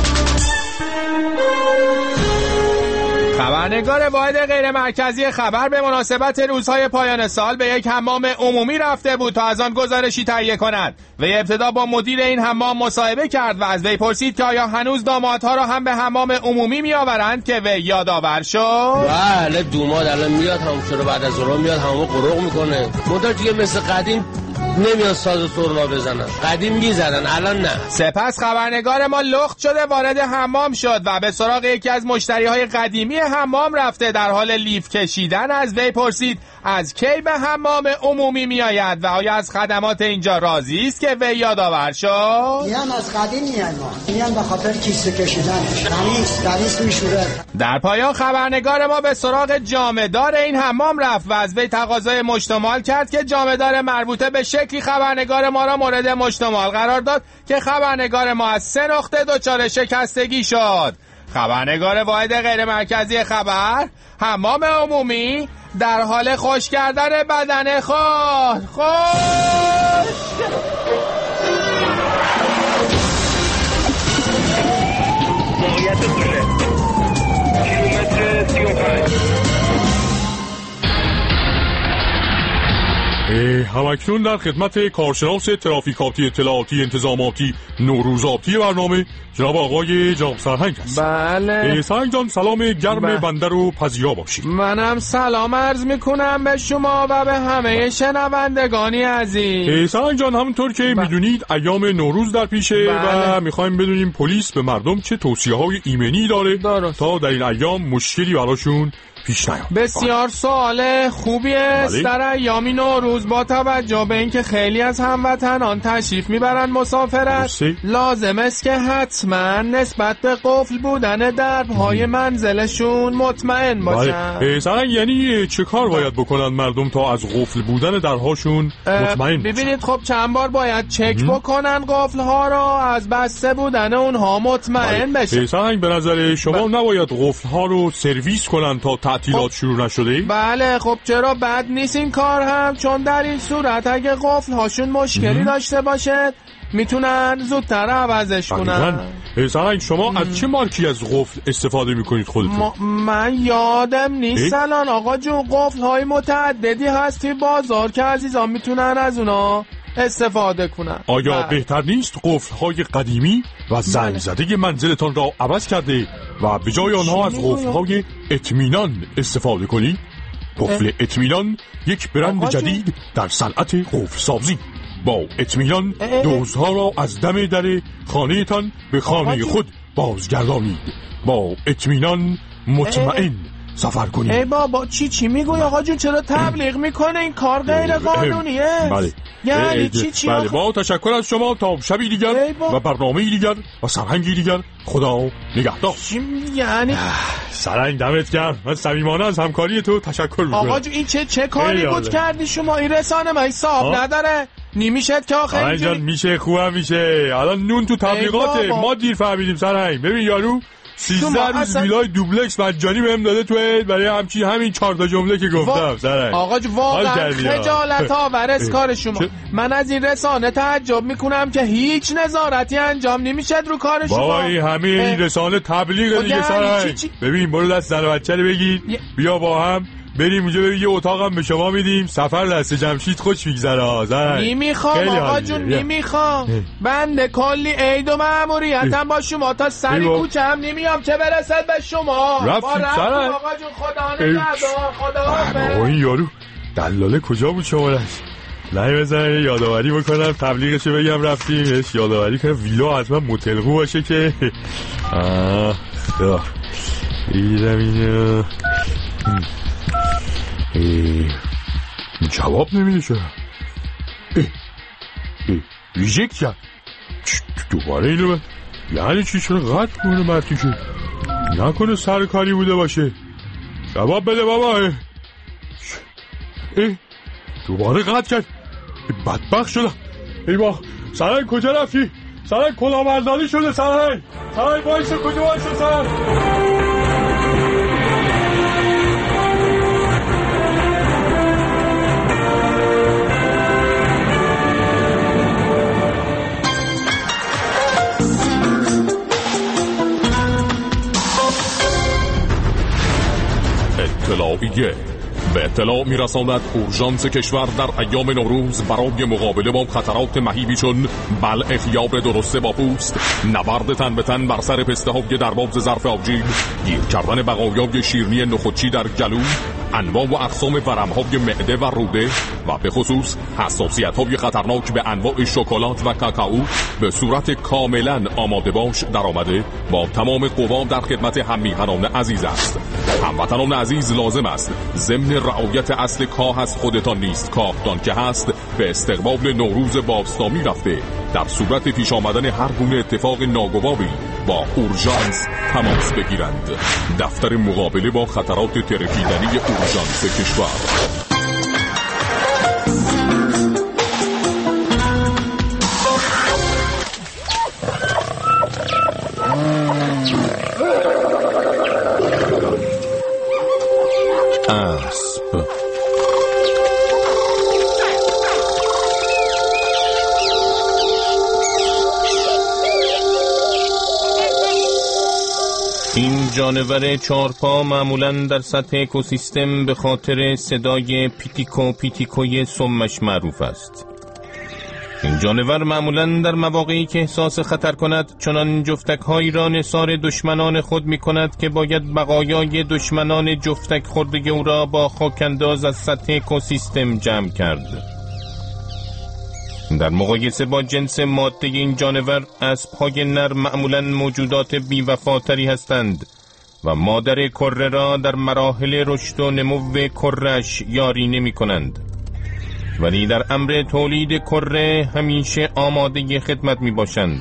خبرنگار واحد غیر مرکزی خبر به مناسبت روزهای پایان سال به یک حمام عمومی رفته بود تا از آن گزارشی تهیه کند. وی ابتدا با مدیر این حمام مصاحبه کرد و از وی پرسید که آیا هنوز دامادها را هم به حمام عمومی میآورند که وی یادآور شد.
بله، دوماد الان میاد همون شروع بعد از اون میاد حمام قرق میکنه. مدت دیگه مثل قدیم نمیاد ساز سرنا بزنن، قدیم میزدن الان نه.
سپس خبرنگار ما لخت شده وارد حمام شد و به سراغ یکی از مشتریهای قدیمی حمام رفته در حال لیف کشیدن از وی پرسید از کی به حمام عمومی میآید و آیا از خدمات اینجا راضی است که وی یادآور شد.
میام از قدیم میام، میام به خاطر کیسه کشیدنش، تمیز تمیز میشوره.
در پایان خبرنگار ما به سراغ جامه‌دار این حمام رفت و از وی تقاضای مشتمال کرد که جامه‌دار مربوطه به شکلی خبرنگار ما را مورد مشتمال قرار داد که خبرنگار ما از سه نقطه دچار شکستگی شد. خبرنگار واحد غیر مرکزی خبر، حمام عمومی در حال خوش کردن بدن خود. خوش
همکنون در خدمت کارشناس ترافیکاتی اطلاعاتی انتظاماتی نوروزآتی برنامه جناب آقای جناب سرهنگ هست.
بله
سرهنگ جان سلام گرم بله. بنده رو پذیرا باشید.
منم سلام عرض میکنم به شما و به همه شنوندگانی عزیز.
سرهنگ جان همونطور که بله. میدونید ایام نوروز در پیشه بله. و میخوایم بدونیم پلیس به مردم چه توصیه های ایمنی داره درست. تا در این ایام مشکلی براشون پیش نیاد.
بسیار سوال خوبی است. در ایام نوروز با توجه به اینکه خیلی از هموطنان تشریف میبرن مسافرت لازم است که حتما نسبت به قفل بودن درب‌های منزلشون مطمئن باشن.
سرنگ یعنی چه کار باید بکنن مردم تا از قفل بودن درهاشون مطمئن باشن؟
ببینید خب چند بار باید چک م? بکنن قفل‌ها رو، از بسته بودن اونها مطمئن بشن.
سرنگ به نظر شما ب... نباید قفل‌ها رو سرویس کنن تا تعطیلات خب. شروع نشده؟
بله خب چرا بد نیست این کار هم، چون در این صورت اگه قفل هاشون مشکلی م- داشته باشه میتونن زودتر عوضش کنن.
سرنگ شما م- از چه مارکی از قفل استفاده میکنید خودتون؟
ما من یادم نیست الان آقا جون. قفل های متعددی هست توی بازار که عزیزان میتونن از اونا استفاده کنن.
آیا بله. بهتر نیست قفل های قدیمی و زنگ زده منزلتان را عوض کرده و به جای آنها از قفل های اطمینان استفاده کنید؟ قفل اطمینان یک برند جدید در صنعت قفل سازی. با اطمینان دوزها را از دم در خانه‌تان به خانه خود بازگردانید. با اطمینان مطمئن سفر کنید.
ای بابا چی چی میگوی آقا جون؟ چرا تبلیغ میکنه؟ این کار غیر قانونیه.
بله
یعنی چی چی؟
بله با تشکر از شما تا شبی دیگر و برنامه‌ای دیگر و سرهنگی دیگر. خدا نگهدار.
چی یعنی؟
سرهنگ دمت گرم. من صمیمانه از همکاری تو تشکر میکنم.
آقا جون این چه چه کاری بود کردی شما؟ این رسانه ما حساب نداره. نمیشد که آخه
اینجوری میشه خوبم میشه. الان نون تو تبلیغاته. ما دیر فهمیدیم سرهنگ. ببین یارو سیزده روز ویلای دوبلکس مجانی بهم داده توی برای همچین همین چهار تا جمله که گفتم. سرهنگ
آقا جو واقعا خجالت آور از کار شما. من از این رسانه تعجب میکنم که هیچ نظارتی انجام نمیشه رو کار شما.
بابا این همه این رسانه تبلیغ دیگه سرهنگ. ببین برو دست زن و بچه رو بگیر بیا با هم بریم اونجا. ببین یه اتاقم به شما میدیم. سفر دست جمشید خوش میگذره. آزر
نمیخوام آقا جون نمیخوام. بنده کلی عید و ماموریتم با شما تا سری کوچه هم نمیام چه برسد به شما.
رفتیم سرن
آقا جون خدا نگهدار. خدا
آقا این یارو دلاله کجا بود شما رش لای بزنه یادآوری بکنم تبلیغشو بگم رفتیمش یادآوری کنم ویلا حتما متلقو باشه که آه خدا ایدم اینو جواب نمیده چرا؟ ریجکت کرد. دوباره اینو من یعنی چی؟ چرا قطع کنه مرتی شد؟ نکنه سرکاری بوده باشه. جواب بده بابا. اه. اه. دوباره قطع کرد. بدبخت شدم. ای با سرهنگ کجا رفتی؟ سرهنگ کلاهبرداری شده. سرهنگ سرهنگ بایسته کجا بایسته سرهنگ.
اطلاعیه به اطلاع میرساند اورژانس کشور در ایام نوروز برای مقابله با خطرات مهیبی چون بلع خیار درسته با پوست، نبرد تن به تن بر سر پسته های دربابز ظرف آبجیل، گیر کردن بقایای شیرینی نخودچی در گلو، انواع و اقسام ورم‌های معده و روده و به خصوص حساسیت‌های خطرناک به انواع شکلات و کاکائو به صورت کاملا آماده باش در آمده با تمام قوا در خدمت هم‌میهنان عزیز است. هموطنان عزیز لازم است ضمن رعایت اصل کاه از خودتان نیست کاهتان که هست به استقبال نوروز بابستامی رفته در صورت پیش آمدن هر گونه اتفاق ناگواری با اورژانس تماس بگیرند. دفتر مقابله با خطرات ترکیدنی اورژانس کشور.
اسب این جانور چارپا معمولاً در سطح اکوسیستم به خاطر صدای پیتیکو پیتیکوی سمش معروف است. این جانور معمولاً در مواقعی که احساس خطر کند چنان جفتک هایی را نثار دشمنان خود می کند که باید بقایای دشمنان جفتک خورده او را با خاکنداز از سطح اکوسیستم جمع کرد. در مقایسه با جنس ماده این جانور، اسب‌های نر معمولاً موجودات بی‌وفاتری هستند و مادر کره را در مراحل رشد و نمو کره‌اش یاری نمی کنند، ولی در امر تولید کره همیشه آماده خدمت می باشند.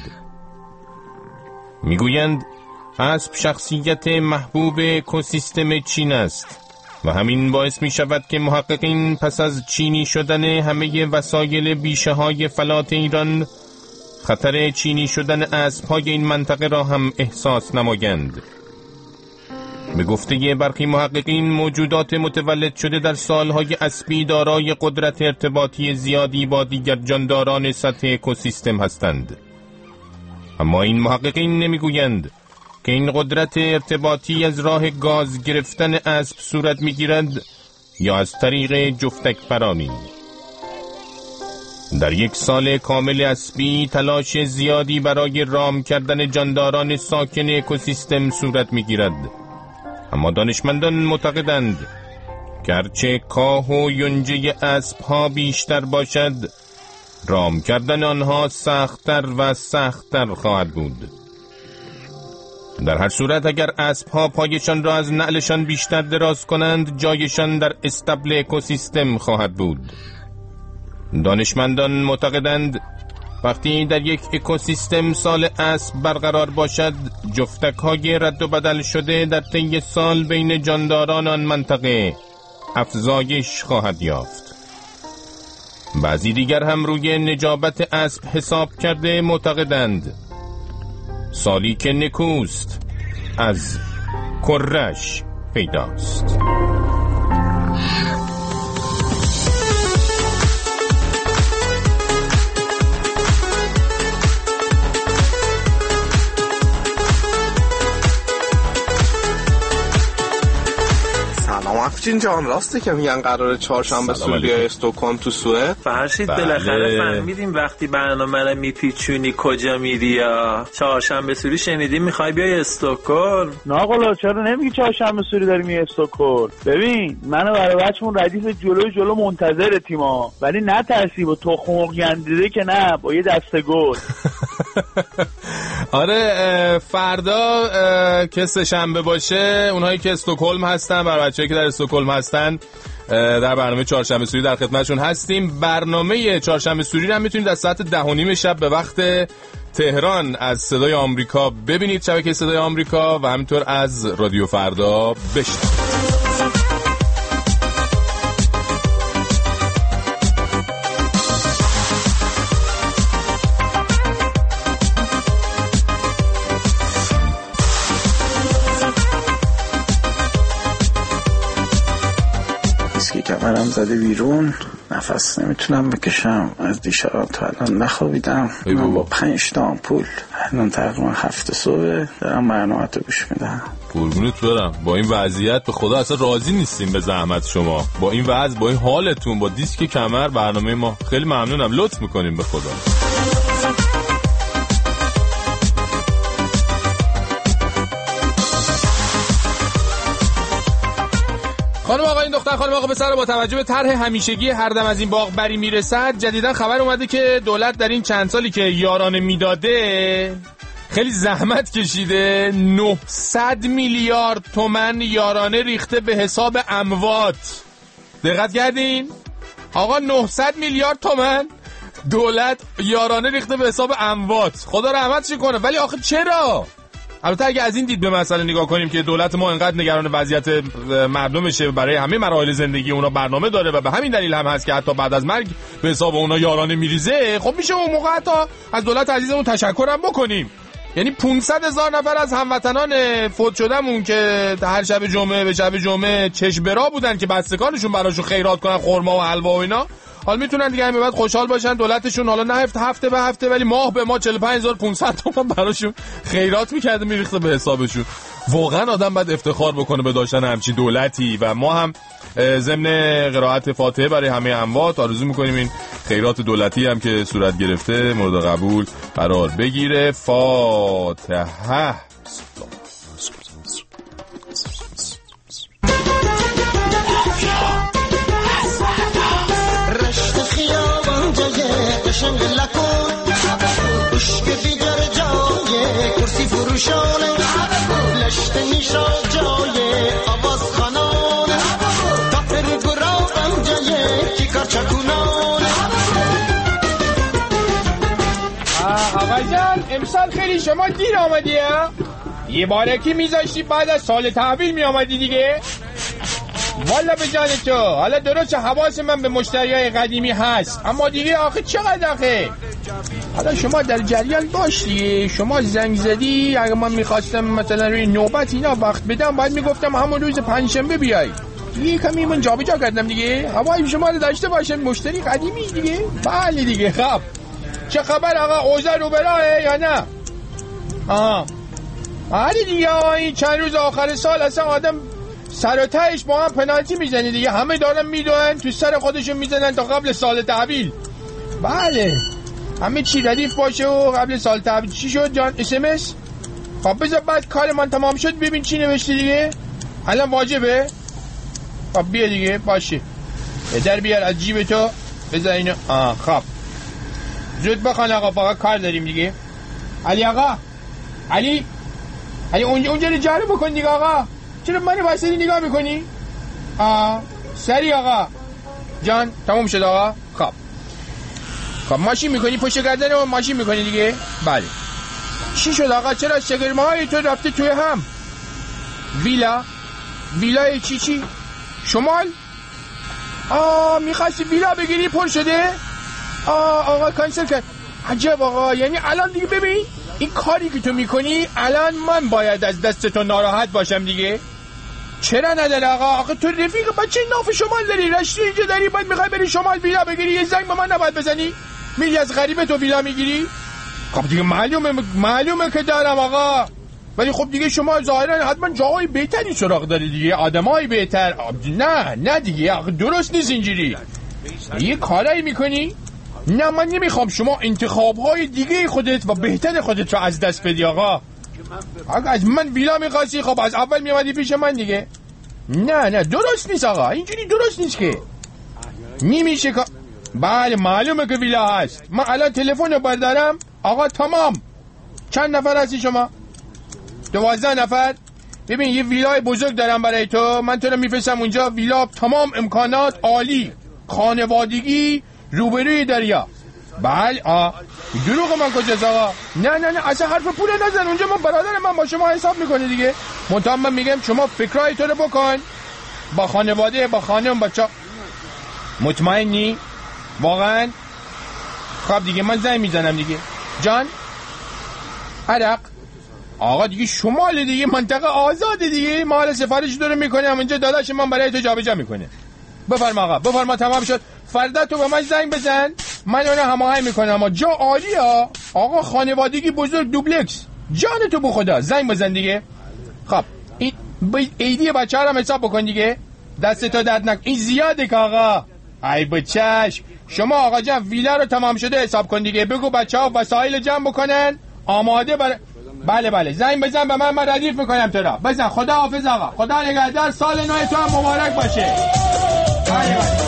می گویند اسب شخصیت محبوب اکوسیستم چین است و همین باعث می شود که محققین پس از چینی شدن همه وسایل بیشه های فلات ایران خطر چینی شدن اسب‌های این منطقه را هم احساس نمایند. به گفته برخی محققین موجودات متولد شده در سالهای اسبی دارای قدرت ارتباطی زیادی با دیگر جانداران سطح اکوسیستم هستند، اما این محققین نمیگویند که این قدرت ارتباطی از راه گاز گرفتن اسب صورت میگیرد یا از طریق جفتک پرانی. در یک سال کامل اسبی تلاش زیادی برای رام کردن جانداران ساکن اکوسیستم صورت میگیرد، اما دانشمندان معتقدند که هرچه کاه و یونجه اسب‌ها بیشتر باشد، رام کردن آنها سخت‌تر و سخت‌تر خواهد بود. در هر صورت اگر اسب‌ها پایشان را از نعلشان بیشتر دراز کنند، جایشان در استبل اکوسیستم خواهد بود. دانشمندان معتقدند وقتی در یک اکوسیستم سال اسب برقرار باشد، جفتک‌های رد و بدل شده در طی سال بین جانداران آن منطقه افزایش خواهد یافت. بعضی دیگر هم روی نجابت اسب حساب کرده معتقدند سالی که نکوست از کرش پیداست.
افجین جان، راسته که میگن قراره چهارشنبه سوری بیای استکهلم تو سوئد؟
فرشید بالاخره فهمیدیم وقتی برنامه رو میپیچونی کجا میری. یا چهارشنبه سوری شنیدیم میخوای بیای استکهلم؟
ناقلا چرا نمیگی چهارشنبه سوری داری میای استکهلم؟ ببین منو برای بچمون ردیف جلوی جلو منتظر تیما، ولی نه ترسی با تخم مرغ گندیده که نه، با یه دسته گل.
آره فردا که سه شنبه باشه، اونهایی که استکهلم هستن، برای بچه‌ای که در استکهلم هستن در برنامه چهارشنبه سوری در خدمتشون هستیم. برنامه چهارشنبه سوری رو هم میتونید از ساعت ده و نیم شب به وقت تهران از صدای آمریکا ببینید، شبکه صدای آمریکا، و همینطور از رادیو فردا بشنوید.
کمرم زده بیرون، نفس نمیتونم بکشم، از دیشب تا الان نخوابیدم. من با پنج تا آمپول الان تقریبا هفت صبح دارم برنامه تو گوش میدم.
قربونت برم. با این وضعیت به خدا اصلا راضی نیستیم به زحمت شما، با این وضع، با این حالتون، با دیسک کمر برنامه ما. خیلی ممنونم، لطف میکنیم به خدا. خانم آقا، این دختر خانم آقا پسر، با توجه به طرح همیشگی هر دم از این باغ بری میرسد، جدیداً خبر اومده که دولت در این چند سالی که یارانه میداده خیلی زحمت کشیده، نهصد میلیارد تومن یارانه ریخته به حساب اموات. دقت کردین؟ آقا نهصد میلیارد تومن دولت یارانه ریخته به حساب اموات. خدا رحمتش کنه. ولی آخه چرا؟ البته اگه از این دید به مسئله نگاه کنیم که دولت ما انقدر نگران وضعیت مردمشه، برای همه مراحل زندگی اونا برنامه داره و به همین دلیل هم هست که حتی بعد از مرگ به حساب اونا یارانه میریزه، خب میشه اون موقع حتی از دولت عزیزمون تشکرم بکنیم. یعنی پانصد هزار نفر از هموطنان فوت شدمون که هر شب جمعه به شب جمعه چشم‌برا بودن که بستگانشون براشون خیرات کنن، خرما و حلوا و اینا، حالا میتونن دیگه همین بعد خوشحال باشن. دولتشون حالا نه هفته هفته به هفته، ولی ماه به ماه چهل و پنج هزار و پانصد تومان براشون خیرات میکرده، میریخته به حسابشون. واقعا آدم باید افتخار بکنه به داشتن همچین دولتی و ما هم ضمن قرائت فاتحه برای همه اموات آرزو میکنیم این خیرات دولتی هم که صورت گرفته مورد قبول قرار بگیره. فاتحه.
رشت خیابان جای قشنگ لکن عشق دیگر جای کرسی فروشانه لشت نیشا جای آواز خانانه تاپر گرابم جای کیکار چکونانه.
آقا جان امسال خیلی شما دیر آمدی ها؟ یه بارکی میذاشتی بعد از سال تحویل می آمدی دیگه. والا به جان تو حالا درست حواس من به مشتریای قدیمی هست اما دیگه آخه چقدر آخه حالا شما در جریان باش دیگه. شما زنگ زدی اگه من میخواستم مثلا روی نوبت اینا وقت بدم باید میگفتم همون روز پنجشنبه بیای دیگه. کمی من جا به جا کردم دیگه هوای شما رو داشته باشم مشتری قدیمی دیگه. بله دیگه. خب چه خبر آقا اوضاع رو براهه یا نه؟ آها آره دیگه این چند روز آخر سال اصلا آدم سر و تهش با هم پنالتی میزنی دیگه. همه دارن میدونن تو سر خودشون میزنن تا قبل سال تحویل. بله همه چی ردیف باشه و قبل سال تحویل. چی شد جان اس ام اس؟ خب بذار بعد کار من تمام شد ببین چی نوشته دیگه. الان واجبه؟ خب بیا دیگه باشه در بیار از جیب تو بذار اینو. آه خب زود بخوان آقا فقط کار داریم دیگه. علی آقا علی علی اونجا اونجا رو جارو بکن دیگه آقا. چرا منی واسه نگاه میکنی؟ آه سری آقا جان تموم شد آقا. خب خب ماشین میکنی پشت گردن و ماشین میکنی دیگه. بله چی شد آقا چرا شگرمه های تو رفته توی هم؟ ویلا ویلای چی چی؟ شمال؟ آه میخواستی ویلا بگیری پر شده؟ آه آقا کانسل کرد. عجب آقا یعنی الان دیگه ببین این کاری که تو میکنی الان من باید از دست تو ناراحت باشم دیگه. چرا نداره آقا؟ آقا تو رفیق بچه ناف شمال داری رشتی اینجا داری باید میخوای بری شمال ویلا بگیری یه زنگ به من نباید بزنی؟ میری از غریبه تو ویلا میگیری؟ خب دیگه معلومه معلومه که دارم آقا ولی خب دیگه شما ظاهرا حتما جاهای بهتری سراغ داری دیگه آدمای بهتر. نه نه دیگه آقا درست نیست اینجوری. یه کارایی میکنی؟ نه من نمیخوام شما انتخابهای دیگه خودت و بهتر خودت رو از دست بدی آقا. آقا از من ویلا میخواستی خب از اول میامدی پیش من دیگه. نه نه درست نیست آقا اینجوری درست نیست که نمیشه که. بله معلومه که ویلا هست. من الان تلفن رو بردارم آقا تمام. چند نفر هستی شما؟ دوازده نفر. ببین یه ویلای بزرگ دارم برای تو من تو رو میفرستم اونجا. ویلا تمام امکانات عالی خانوادگی روبروی دریا. بله آه دروغ من کجاست آقا؟ نه نه نه اصلا حرف پول نزن اونجا من برادر من با شما حساب میکنه دیگه. منتها من میگم شما فکرای تو رو بکن با خانواده با خانم بچه. مطمئنی؟ واقعا؟ خب دیگه من زنگ میزنم دیگه. جان؟ عرق؟ آقا دیگه شمال دیگه منطقه آزاده دیگه. ما حالا سفارش دارم میکنم اینجا داداش من برای تو جابجا میکنه. بفرما آقا بفرما تمام شد. فردا تو به من زنگ بزن من اونو هماهنگ میکنم. اما جا عالی ها آقا خانوادگی بزرگ دوبلکس جان تو به خدا. زنگ بزن دیگه. خب این ایدی بچه ها رو حساب بکن دیگه. دست تو درد نکن این زیاده که آقا. ای بچش شما آقا جان ویلا رو تمام شده حساب کن دیگه. بگو بچه ها وسایل جمع بکنن آماده بر... بله بله زنگ بزن به من من ردیف میکنم تو را. بزن. خدا حافظ آقا. خدا نگهدار. سال نو تو هم مبارک باشه. بله بله.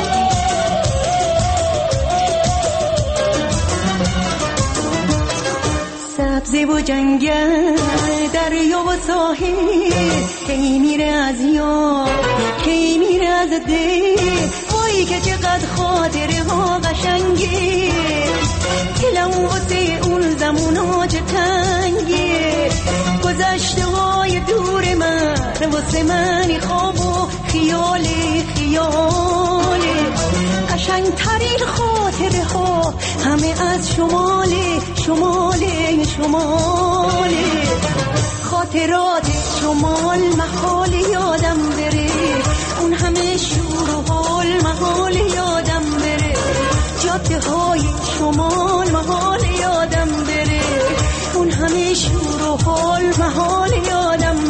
سبزی و جنگل دریا و ساحل کی میره از یاد کی میره از دل. وای که چقدر خاطره ها قشنگه دلم واسه اون زمونا چه تنگه. گذشته های دور من واسه من خواب و خیال خیال. قشنگ ترین خاطره ها همه از شماله شماله شماله. خاطرات شمال محال یادم بره اون همه شور و حال محال یادم بره. جاده های شمال محال یادم بره اون همه شور و حال محال یادم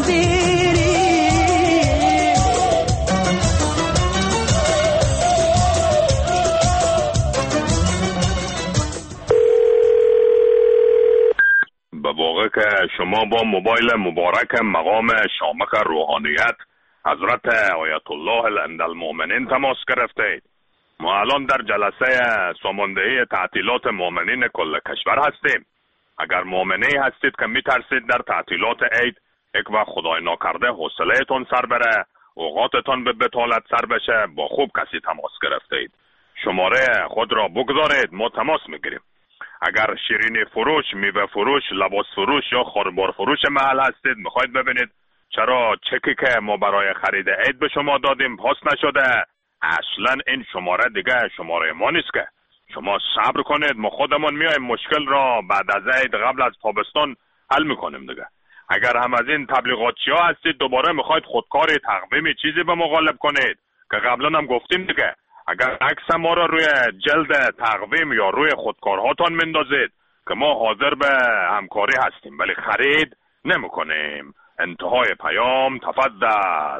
موقع که شما با موبایل مبارک مقام شامخ روحانیت حضرت آیت الله الاندالمؤمنین تماس گرفتید. ما الان در جلسه ساماندهی تعطیلات مؤمنین کل کشور هستیم. اگر مؤمنی هستید که میترسید در تعطیلات عید یک وقت خدای ناکرده حوصله‌تون سر بره، اوقاتتان به بطالت سر بشه، با خوب کسی تماس گرفتید. شماره خود را بگذارید، ما تماس میگیریم. اگر شیرینی فروش، میوه فروش، لباس فروش یا خاربار فروش محل هستید، میخواید ببینید چرا چکی که ما برای خرید عید به شما دادیم پاس نشده، اصلا این شماره دیگه شماره ما نیست که. شما صبر کنید، ما خودمون میایم مشکل را بعد از عید قبل از تابستان حل میکنیم دیگه. اگر هم از این تبلیغاتچی ها هستید دوباره میخواید خودکاری تقویمی چیزی به مغالب کنید که قبلا هم گفتیم دیگه، اگر عکس ما را روی جلد تقویم یا روی خودکارهاتان مندازید که ما حاضر به همکاری هستیم ولی خرید نمیکنیم. انتهای پیام. تفضل.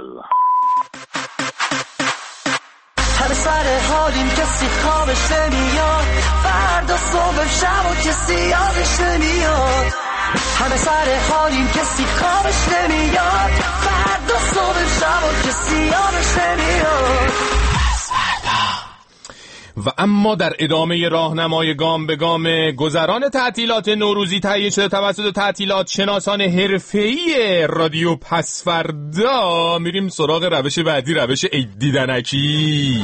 همه سر حالیم کسی خوابش نمیاد، فردا صبح شب و کسی یادش نمیاد. همه سر حالیم کسی خوابش نمیاد، فردا صبح شب و کسی یادش نمیاد.
و اما در ادامه راهنمای گام به گام گذران تعطیلات نوروزی تهیه شده توسط تعطیلات شناسان حرفه‌ای رادیو پسفردا، میریم سراغ روش بعدی، روش عید دیدنکی.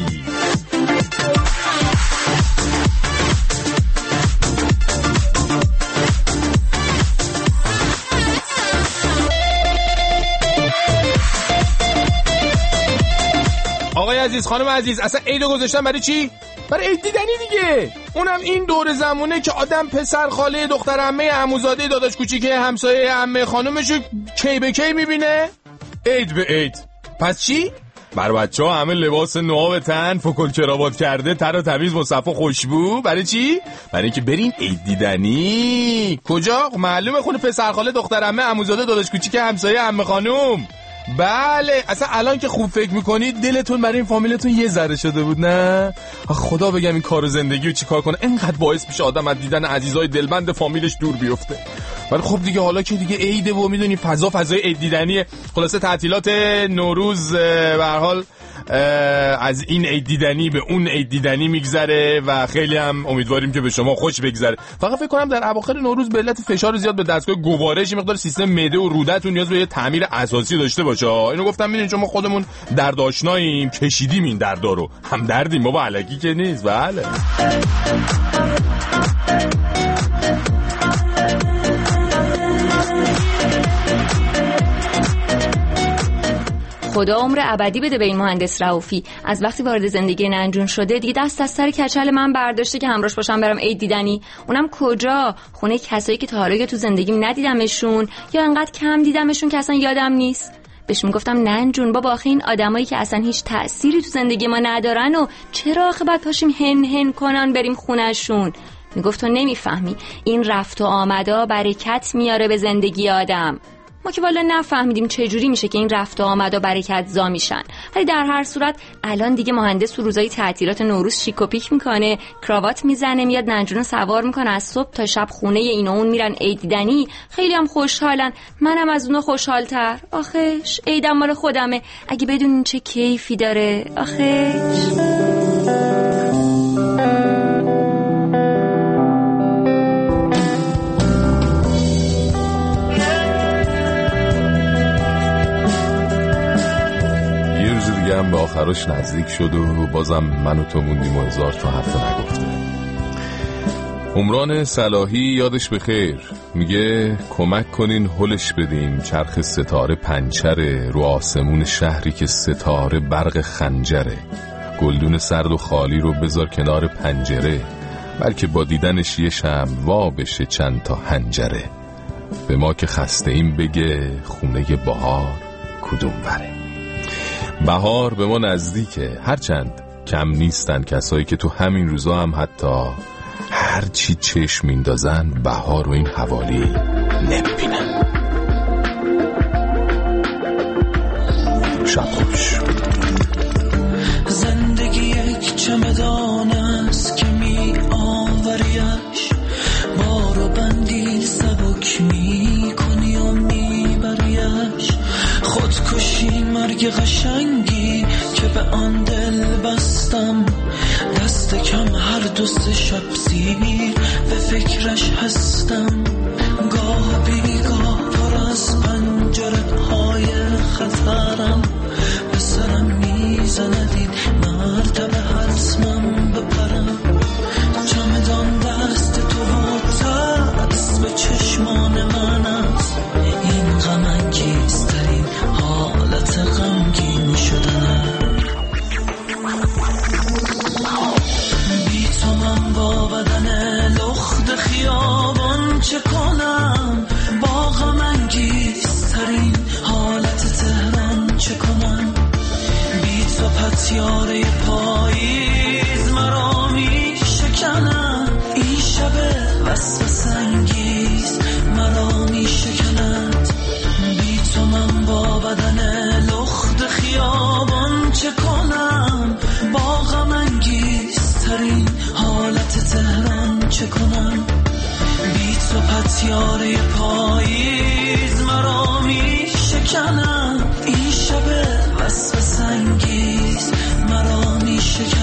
آقای عزیز، خانم عزیز، اصلا عیدو گذاشتن برای چی؟ برای عید دیدنی دیگه. اونم این دور زمونه که آدم پسر خاله دختر عمه عموزاده داداش کوچیکه همسایه عمه خانومشو کی به کی میبینه؟ عید به عید. پس چی؟ بر بچه ها همه لباس نو تن، فکل کراوات کرده، تر و تمیز، مصفا خوشبو. برای چی؟ برای اینکه برین عید دیدنی. کجا؟ معلومه خونه پسر خاله دختر عمه عموزاده داداش کوچیکه همسایه عمه خانوم. بله، اصلا الان که خوب فکر میکنید دلتون برای این فامیلتون یه ذره شده بود نه؟ خدا بگم این کار زندگی رو چیکار کنه اینقدر باعث میشه آدم از دیدن عزیزای دلبند فامیلش دور بیفته. ولی خب دیگه حالا که دیگه عیده و میدونی فضا فضای عید دیدنیه. خلاصه تعطیلات نوروز به هر حال از این عید دیدنی به اون عید دیدنی میگذره و خیلی هم امیدواریم که به شما خوش بگذره. فقط فکر کنم در اواخر نوروز به علت فشار زیاد به دستگاه گوارش مقدار سیستم معده و روده‌تون نیاز به یه تعمیر اساسی داشته باشه. اینو گفتم ببینید شما خودمون درد آشناییم، کشیدیم این دردا رو، هم دردیم بابا، الکی که نیست. بله.
خدا عمر ابدی بده به این مهندس رؤوفی. از وقتی وارد زندگی ننجون شده دیگه دست از سر کچل من برداشته که همراهش باشم برم عید دیدنی. اونم کجا؟ خونه کسایی که تا حالا تو زندگیم ندیدمشون یا انقدر کم دیدمشون که اصلا یادم نیست. بهش میگفتم ننجون بابا آخه این آدمایی که اصلا هیچ تأثیری تو زندگی ما ندارن و چرا آخه بعد پاشیم هن هن کنن بریم خونهشون؟ میگفت تو نمیفهمی، این رفت و آمدا برکت میاره به زندگی آدم. ما که والا نفهمیدیم چه جوری میشه که این رفت و آمد و برکت زا میشن. ولی در هر صورت الان دیگه مهندس تو روزای تعطیلات نوروز شیک و پیک میکنه، کراوات میزنه، میاد ننجون سوار میکنه، از صبح تا شب خونه این و اون میرن عید دیدنی. خیلی هم خوشحالن، منم از اونها خوشحالتر. آخش عیدم مال خودمه، اگه بدونین چه کیفی داره. آخش
هم به آخرش نزدیک شد و بازم من و تو موندیم و هزار تا حرف نگفته. عمران صلاحی یادش بخیر میگه کمک کنین هلش بدیم چرخ ستاره پنچره رو آسمون شهری که ستاره برق خنجره، گلدون سرد و خالی رو بذار کنار پنجره، بلکه با دیدنش یه شب وا بشه چند تا حنجره، به ما که خسته ایم بگه خونه بهار کدوم بره. بهار به ما نزدیکه، هرچند کم نیستن کسایی که تو همین روزا هم حتی هر چی چشم میندازن بهار و این حوالی نمیبینن. شب خوش.
زندگی یک چمدان است که می آوریش، بار و بندی سبک می
زندگی قشنگی که به آن دل بستم، دست کم هر دو سه شب سیر به فکرش هستم. گاه بیگاه پر از پنجره های خطرم، به سرم میزند این مرتبه حتمم بپرم. چمدان دست تو و ترس به چشمان من است، این غم انگیزترین حالت غمگین شدنم. بی تو من با بدن لخت خیابان چه کنم، با غم انگیزترین حالت تهران چه کنم. بی تو پتیاره پاییز مرا می شکنم، این شب وسوسه انگیز مرا می شکند. بی تو من با بدن لخت خیابان چه کنم، با غم انگیزترین حالت تهران چه کنم. بی تو پتیاره پاییز مرا می شکنم، این شب وسوسه انگیز مرا می شکنم.